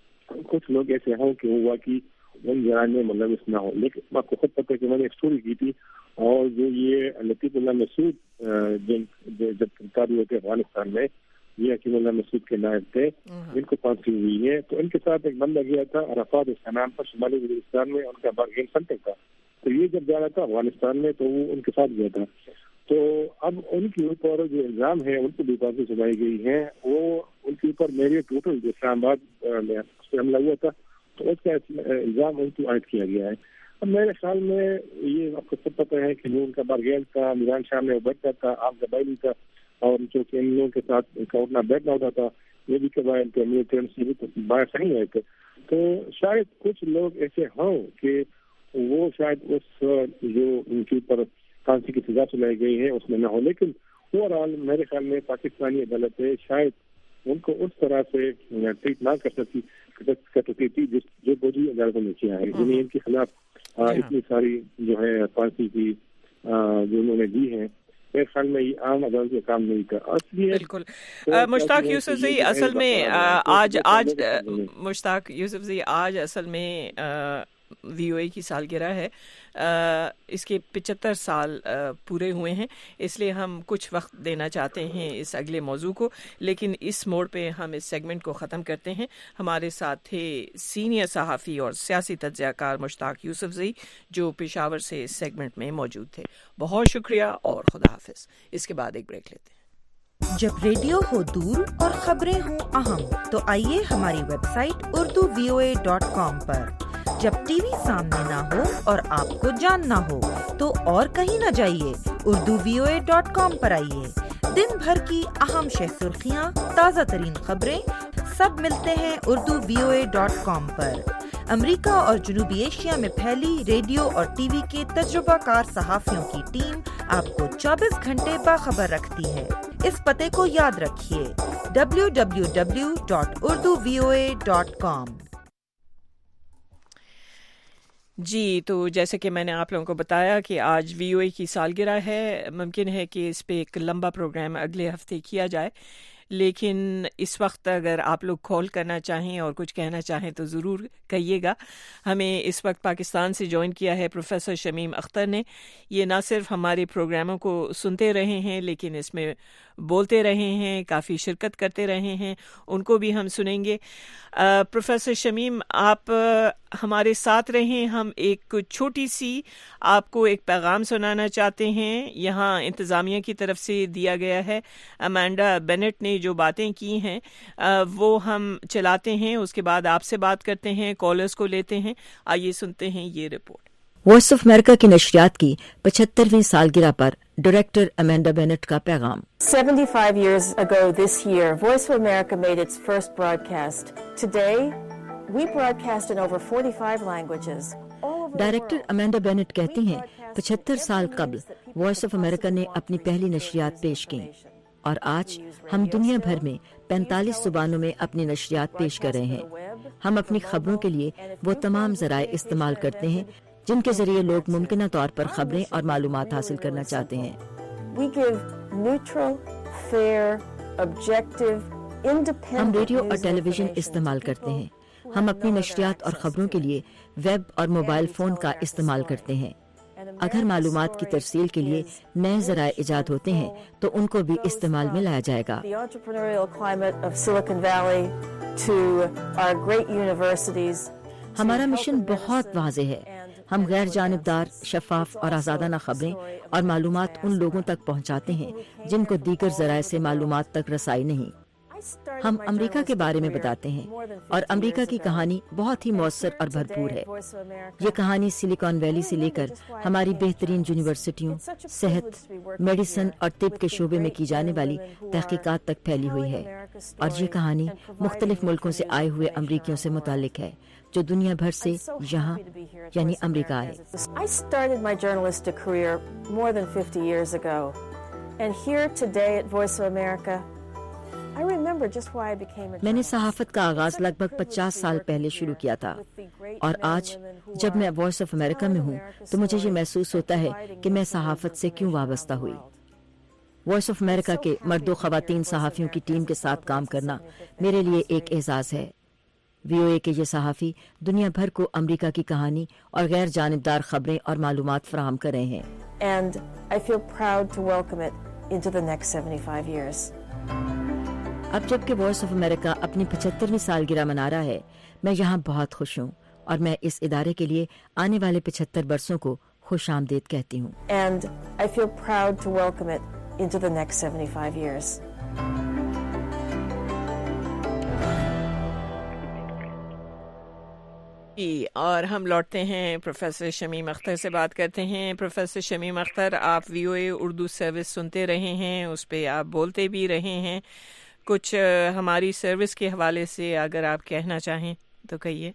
کچھ لوگ ایسے ہوں کہ وہ واقعی ان جرائم میں ملوث نہ ہو. لیکن آپ کو خود پتہ ہے کہ میں نے ایک اسٹوری کی تھی, اور جو یہ لطیف اللہ مسعود جب گرفتاری ہوتے افغانستان میں, یہ حکیم اللہ مسعود کے نائب تھے, جن کو پھانسی ہوئی ہے. تو ان کے ساتھ ایک بندہ گیا تھا عرفات اس کا نام پر, شمالی وزیرستان میں, ان کا بارگین سینٹر تھا. تو یہ جب جا رہا تھا افغانستان میں تو وہ ان کے ساتھ گیا تھا. تو اب ان کے اوپر جو الزام ہے ان کو بھی پھانسی سنائی گئی ہے, وہ ان کے اوپر میری ٹوٹل جو اسلام آباد میں حملہ ہوا تھا تو اس کا الزام ان کو عائد کیا گیا ہے. اب میرے خیال میں یہ آپ کو سب پتہ ہے کہ ان کا بارگین تھا, میران شاہ میں بیٹھتا تھا, عام قبائلی تھا, اور جو کہ ان لوگوں کے ساتھ اٹھنا بیٹھنا ہوتا تھا, یہ بھی قبائل کے امیر سے بھی باہر صحیح رہے تھے. تو شاید کچھ لوگ ایسے ہوں کہ وہ شاید اس جو ان کے اوپر پھانسی کی سزا سنائی گئی ہے اس میں نہ ہو, لیکن اوورآل میرے خیال میں پاکستانی عدالتیں شاید ان کو اس طرح سے ٹریٹ نہ کر سکتی تھی جو فوجی عدالتوں نے کیا ہے. یعنی ان کے خلاف اتنی ساری جو ہے پھانسی کی جو انہوں نے دی ہے, میرے خیال میں یہ عام عدالت کا کام نہیں کرا. بالکل. مشتاق یوسف زئی اصل میں آج مشتاق یوسف زئی آج اصل میں وی او اے کی سالگرہ ہے. اس کے 75 سال پورے ہوئے ہیں, اس لیے ہم کچھ وقت دینا چاہتے ہیں اس اگلے موضوع کو, لیکن اس موڑ پہ ہم اس سیگمنٹ کو ختم کرتے ہیں. ہمارے ساتھ تھے سینئر صحافی اور سیاسی تجزیہ کار مشتاق یوسف زئی جو پشاور سے اس سیگمنٹ میں موجود تھے. بہت شکریہ اور خدا حافظ. اس کے بعد ایک بریک لیتے ہیں. جب ریڈیو ہو دور اور خبریں ہوں اہم تو آئیے ہماری ویب سائٹ urduvoa.com پر. جب ٹی وی سامنے نہ ہو اور آپ کو جاننا ہو تو اور کہیں نہ جائیے, urduvoa.com پر آئیے. دن بھر کی اہم شہ سرخیاں, تازہ ترین خبریں سب ملتے ہیں urduvoa.com پر. امریکہ اور جنوبی ایشیا میں پھیلی ریڈیو اور ٹی وی کے تجربہ کار صحافیوں کی ٹیم آپ کو 24 گھنٹے باخبر رکھتی ہے. اس پتے کو یاد رکھیے www.urduvoa.com. جی, تو جیسے کہ میں نے آپ لوگوں کو بتایا کہ آج وی او اے کی سالگرہ ہے. ممکن ہے کہ اس پہ ایک لمبا پروگرام اگلے ہفتے کیا جائے, لیکن اس وقت اگر آپ لوگ کال کرنا چاہیں اور کچھ کہنا چاہیں تو ضرور کہیے گا. ہمیں اس وقت پاکستان سے جوائن کیا ہے پروفیسر شمیم اختر نے. یہ نہ صرف ہمارے پروگراموں کو سنتے رہے ہیں لیکن اس میں بولتے رہے ہیں, کافی شرکت کرتے رہے ہیں, ان کو بھی ہم سنیں گے. پروفیسر شمیم, آپ ہمارے ساتھ رہیں. ہم ایک چھوٹی سی آپ کو ایک پیغام سنانا چاہتے ہیں. یہاں انتظامیہ کی طرف سے دیا گیا ہے. امانڈا بینٹ نے جو باتیں کی ہیں وہ ہم چلاتے ہیں, اس کے بعد آپ سے بات کرتے ہیں, کالرز کو لیتے ہیں. آئیے سنتے ہیں یہ رپورٹ. وائس آف امریکہ کی نشریات کی 75ویں سالگرہ پر ڈائریکٹر امانڈا بینٹ کا پیغام. 75 years ago this year, Voice of America made its first broadcast. Today, we broadcast in over 45 languages. Director Amanda Bennett کہتی ہیں 75 سال قبل وائس آف امریکہ نے اپنی پہلی نشریات پیش کی اور آج ہم دنیا بھر میں 45 زبانوں میں اپنی نشریات پیش کر رہے ہیں. ہم اپنی خبروں کے لیے وہ تمام ذرائع استعمال کرتے ہیں جن کے ذریعے لوگ ممکنہ طور پر خبریں اور معلومات حاصل کرنا چاہتے ہیں. ہم ریڈیو اور ٹیلی ویژن استعمال کرتے ہیں. ہم اپنی نشریات اور خبروں کے لیے ویب اور موبائل فون کا استعمال کرتے ہیں. اگر معلومات کی ترسیل کے لیے نئے ذرائع ایجاد ہوتے ہیں تو ان کو بھی استعمال میں لایا جائے گا. ہمارا مشن بہت واضح ہے. ہم غیر جانبدار, شفاف اور آزادانہ خبریں اور معلومات ان لوگوں تک پہنچاتے ہیں جن کو دیگر ذرائع سے معلومات تک رسائی نہیں. ہم امریکہ کے بارے میں بتاتے ہیں اور امریکہ کی کہانی بہت ہی مؤثر اور بھرپور ہے. یہ کہانی سلیکان ویلی سے لے کر ہماری بہترین یونیورسٹیوں, صحت, میڈیسن اور طب کے شعبے میں کی جانے والی تحقیقات تک پھیلی ہوئی ہے. اور یہ کہانی مختلف ملکوں سے آئے ہوئے امریکیوں سے متعلق ہے جو دنیا بھر سے یہاں یعنی امریکہ آئے. I started my journalistic career more than 50 years ago. And here today at Voice of America, I remember just why I became a journalist. میں نے صحافت کا آغاز لگ بھگ 50 سال پہلے شروع کیا تھا اور آج جب میں وائس آف امریکہ میں ہوں تو مجھے یہ محسوس ہوتا ہے کہ میں صحافت سے کیوں وابستہ ہوئی. وائس آف امریکہ کے مرد و خواتین صحافیوں کی ٹیم کے ساتھ کام کرنا میرے لیے ایک اعزاز ہے. وی او اے کے یہ صحافی دنیا بھر کو امریکہ کی کہانی اور غیر جانبدار خبریں اور معلومات فراہم کر رہے ہیں. And I feel proud to welcome it into the next 75 years. اب جب کہ وائس آف امریکہ اپنی 75ویں سالگرہ منا رہا ہے, میں یہاں بہت خوش ہوں اور میں اس ادارے کے لیے آنے والے 75 برسوں کو خوش آمدید کہتی ہوں. And I feel proud to welcome it into the next 75 years. اور ہم لوٹتے ہیں پروفیسر شمیم اختر سے بات کرتے ہیں. پروفیسر شمیم اختر, آپ وی او اے اردو سروس سنتے رہے ہیں, اس پہ آپ بولتے بھی رہے ہیں. کچھ ہماری سروس کے حوالے سے اگر آپ کہنا چاہیں تو کہیے.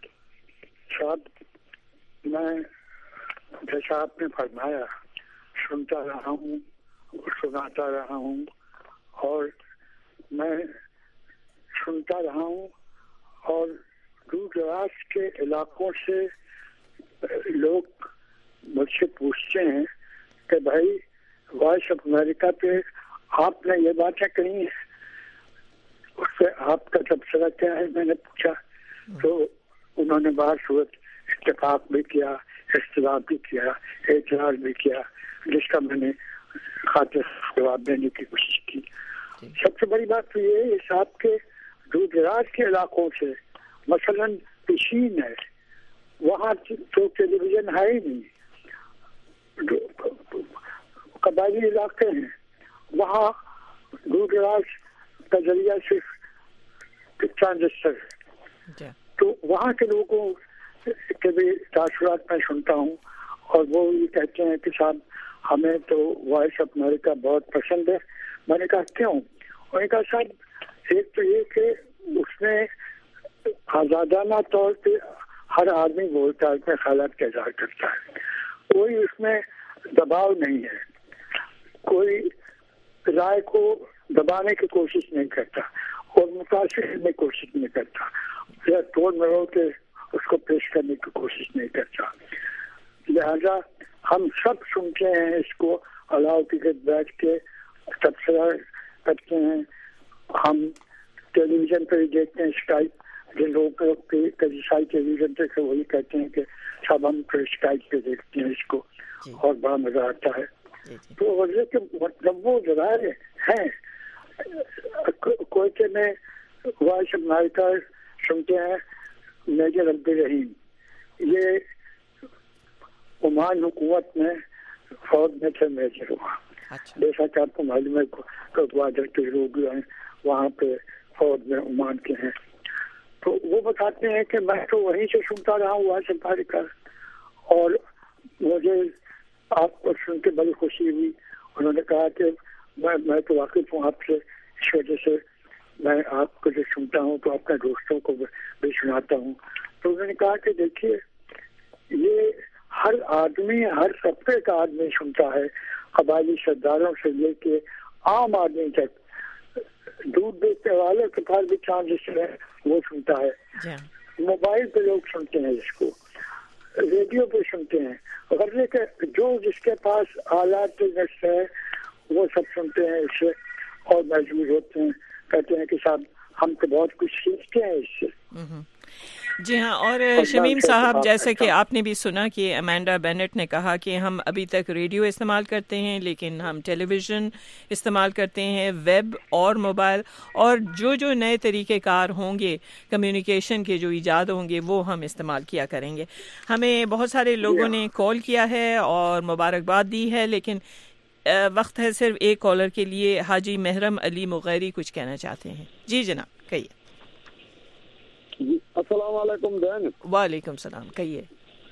میں جیسا آپ نے فرمایا सुनता रहा हूँ, सुनाता रहा हूँ और मैं सुनता रहा हूँ और दूर दराज के इलाकों से लोग मुझसे पूछते हैं कि भाई वॉइस ऑफ अमेरिका पे आपने ये बातें कही हैं, उस पर आपका तबसरा क्या है, मैंने पूछा तो उन्होंने बार सूरत इत्तेफाक भी किया, इख्तिलाफ भी किया, एतराज भी किया, जिसका मैंने खातिर जवाब देने की कोशिश की। सबसे बड़ी बात तो ये है, इस आपके दूर दराज के इलाकों से मसलन पिशीन है, वहाँ तो टेलीविजन है ही नहीं, कबायली इलाके हैं, वहाँ दूर दराज का जरिया सिर्फ ट्रांजिस्टर है, तो वहाँ के लोगों के भी तासुरात मैं सुनता हूँ और वो ये कहते हैं कि साहब हमें तो वॉइस ऑफ अमेरिका बहुत पसंद है। मैंने कहा क्यों? उन्होंने कहा साहब एक तो ये कि उसमें आज़ादाना तौर पे हर आदमी बोलता है, अपने ख्यालात का इज़हार करता है, कोई उसमें दबाव नहीं है, कोई राय को दबाने की कोशिश नहीं करता और मुतासिर करने की कोशिश नहीं करता या तोड़ मरोड़ के उसको पेश करने की कोशिश नहीं करता। लिहाजा हम सब सुनते हैं इसको, अलाव के बैठ के तबसरा करते हैं, हम टेलीविजन पर ही देखते हैं स्काइप, जिन लोगों के कई सारी टेलीविजन पे वही कहते हैं कि सब हम स्काइप पे देखते हैं इसको और बड़ा मजा आता है। तो वजह के मतलब वो जराए हैं, कोयटे में वॉइस ऑफ अमेरिका सुनते हैं मेजर अब्दुल रहीम, ये ओमान हुकूमत में फौज में थे मेजर हुआ। जैसा कि आपको मालूम है वादर के लोग हैं वहाँ पे फौज में ओमान के हैं, तो वो बताते हैं कि मैं तो वहीं से सुनता रहा हूँ वॉइस ऑफ अमेरिका और मुझे आपको सुन के बड़ी खुशी हुई। उन्होंने कहा कि मैं तो वाकिफ हूँ आपसे, इस वजह से मैं आपको जो सुनता हूँ तो अपने दोस्तों को भी सुनाता हूँ। तो उन्होंने कहा कि देखिए ये हर आदमी, हर तबके का आदमी सुनता है, कबायली सरदारों से लेके आम आदमी तक, दूध बेचने वाले के पास भी ट्रांजिस्टर है वो सुनता है, मोबाइल पे लोग सुनते हैं इसको, रेडियो पे सुनते हैं, गरजे के जो जिसके पास आलात है वो सब सुनते हैं इससे और मजबूर होते हैं, कहते हैं कि साहब हम तो बहुत कुछ सीखते हैं इससे। जी हाँ, और शमीम साहब जैसे कि आपने भी सुना कि अमेंडा बेनेट ने कहा कि हम अभी तक रेडियो इस्तेमाल करते हैं लेकिन हम टेलीविज़न इस्तेमाल करते हैं, वेब और मोबाइल, और जो नए तरीक़ेकार होंगे कम्युनिकेशन के, जो ईजाद होंगे वो हम इस्तेमाल किया करेंगे। हमें बहुत सारे लोगों ने कॉल किया है और मुबारकबाद दी है, लेकिन वक्त है सिर्फ एक कॉलर के लिए। हाजी महरम अली मुगैरी कुछ कहना चाहते हैं। जी जनाब कहिए। अस्सलाम वालेकुम बहन। वालेकुम सलाम, कहिए।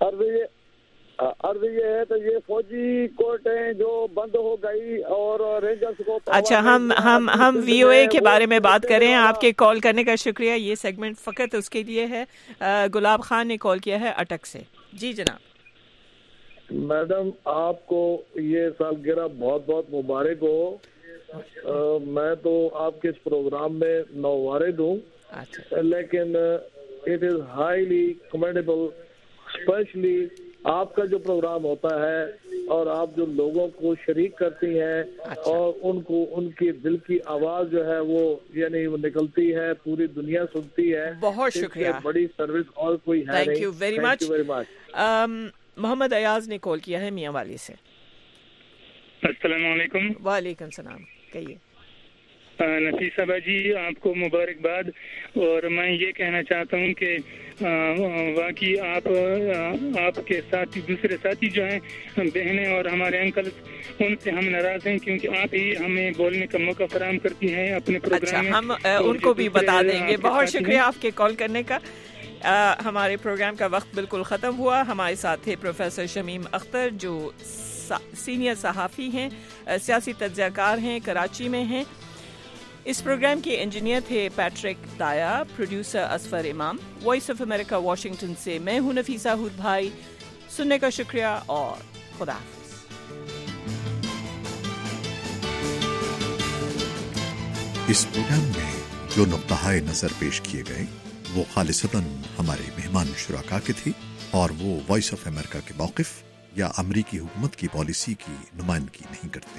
अर्ज ये है तो ये फौजी कोर्टें जो बंद हो गई और रेंजर्स को, अच्छा हम वीओए के बारे में बात करें। आपके कॉल करने का शुक्रिया। ये सेगमेंट फ़कत उसके लिए है। गुलाब खान ने कॉल किया है अटक से। जी जनाब। मैडम आपको ये सालगिरह बहुत बहुत मुबारक हो। मैं तो आपके इस प्रोग्राम में नौवारिद हूँ, लेकिन it is highly commendable, specially आपका जो प्रोग्राम होता है और आप जो लोगों को शरीक करती हैं और उनको उनकी दिल की आवाज जो है वो यानी वो निकलती है, पूरी दुनिया सुनती है। बहुत शुक्रिया। बड़ी सर्विस और कोई है नहीं। Thank you very much. Mohammad Ayaz ने कॉल किया है मियाँ वाली से। अस्सलाम वालेकुम। वालेकुम सलाम, कहिए। नफीसा बाजी आपको मुबारकबाद। और मैं ये कहना चाहता हूँ कि वाकई आपके साथी, दूसरे साथी जो हैं बहनें और हमारे अंकल, उनसे हम नाराज हैं क्योंकि आप ही हमें बोलने का मौका फराहम करती हैं अपने प्रोग्राम में। हम उनको भी बता देंगे। बहुत शुक्रिया आपके कॉल करने का। हमारे प्रोग्राम का वक्त बिल्कुल ख़त्म हुआ। हमारे साथ थे प्रोफेसर शमीम अख्तर जो सीनियर सहाफ़ी हैं, सियासी तज्ज़ियाकार हैं, कराची में हैं। इस प्रोग्राम के इंजीनियर थे पैट्रिक दाया, प्रोड्यूसर असफर इमाम। वॉइस ऑफ अमेरिका वाशिंगटन से मैं हूं नफीसा हुद भाई। सुनने का शुक्रिया और खुदा हाफ़िज़। اس پروگرام میں جو نقطۂ نظر پیش کیے گئے وہ خالصتاً ہمارے مہمان شرکا کے تھی اور وہ وائس آف امریکہ کے موقف یا امریکی حکومت کی پالیسی کی نمائندگی نہیں کرتے۔